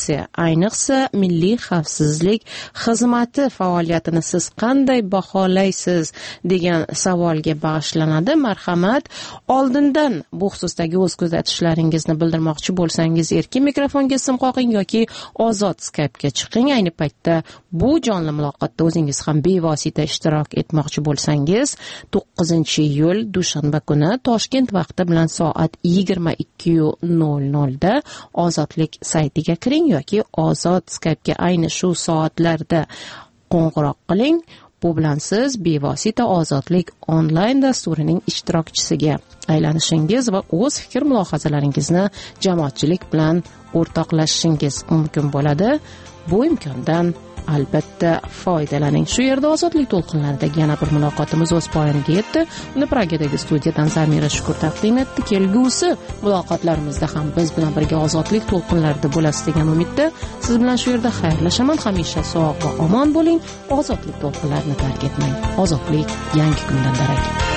politsiya, ayniqsa milliy xavfsizlik xizmati faoliyatini siz qanday baholaysiz degan savolga bag'ishlanadi. Marhamat, oldindan bu xususdagi o'z kuzatishlaringizni bildirmoqchi bo'lsangiz erkin mikrofonga sim qoqing yoki ozod Skype'ga chiqing. Ayni paytda bu jonli muloqotda o'zingiz ham bevosita ishtirok etmoqchi bo'lsangiz 9-iyul dushanba kuni Toshkent vaqti bilan soat 22:00 da Ozodlik saytiga kiring yoki Ozod Skype'ga ayni shu soatlarda qo'ng'iroq qiling. Bu bilan siz bevosita Ozodlik onlayn dasturining ishtirokchisiga aylanishingiz va o'z fikr mulohazalaringizni jamoatchilik bilan o'rtoqlashishingiz mumkin bo'ladi. Bu imkondan albatta foydalaning. Shu yerda Ozodlik to'lqinlaridagi yana bir muloqotimiz o'z poyaniga yetdi. Uni Pragadagi studiyadan Zamira Shukur taqdim etdi. Kelgusi muloqotlarimizda ham biz bilan birga Ozodlik to'lqinlarida bo'lasiz degan umidda siz bilan shu yerda xayrlashaman. Hamisha sog' va omon bo'ling. Ozodlik to'lqinlarini tark etmang. Ozodlik yangi kundan darak.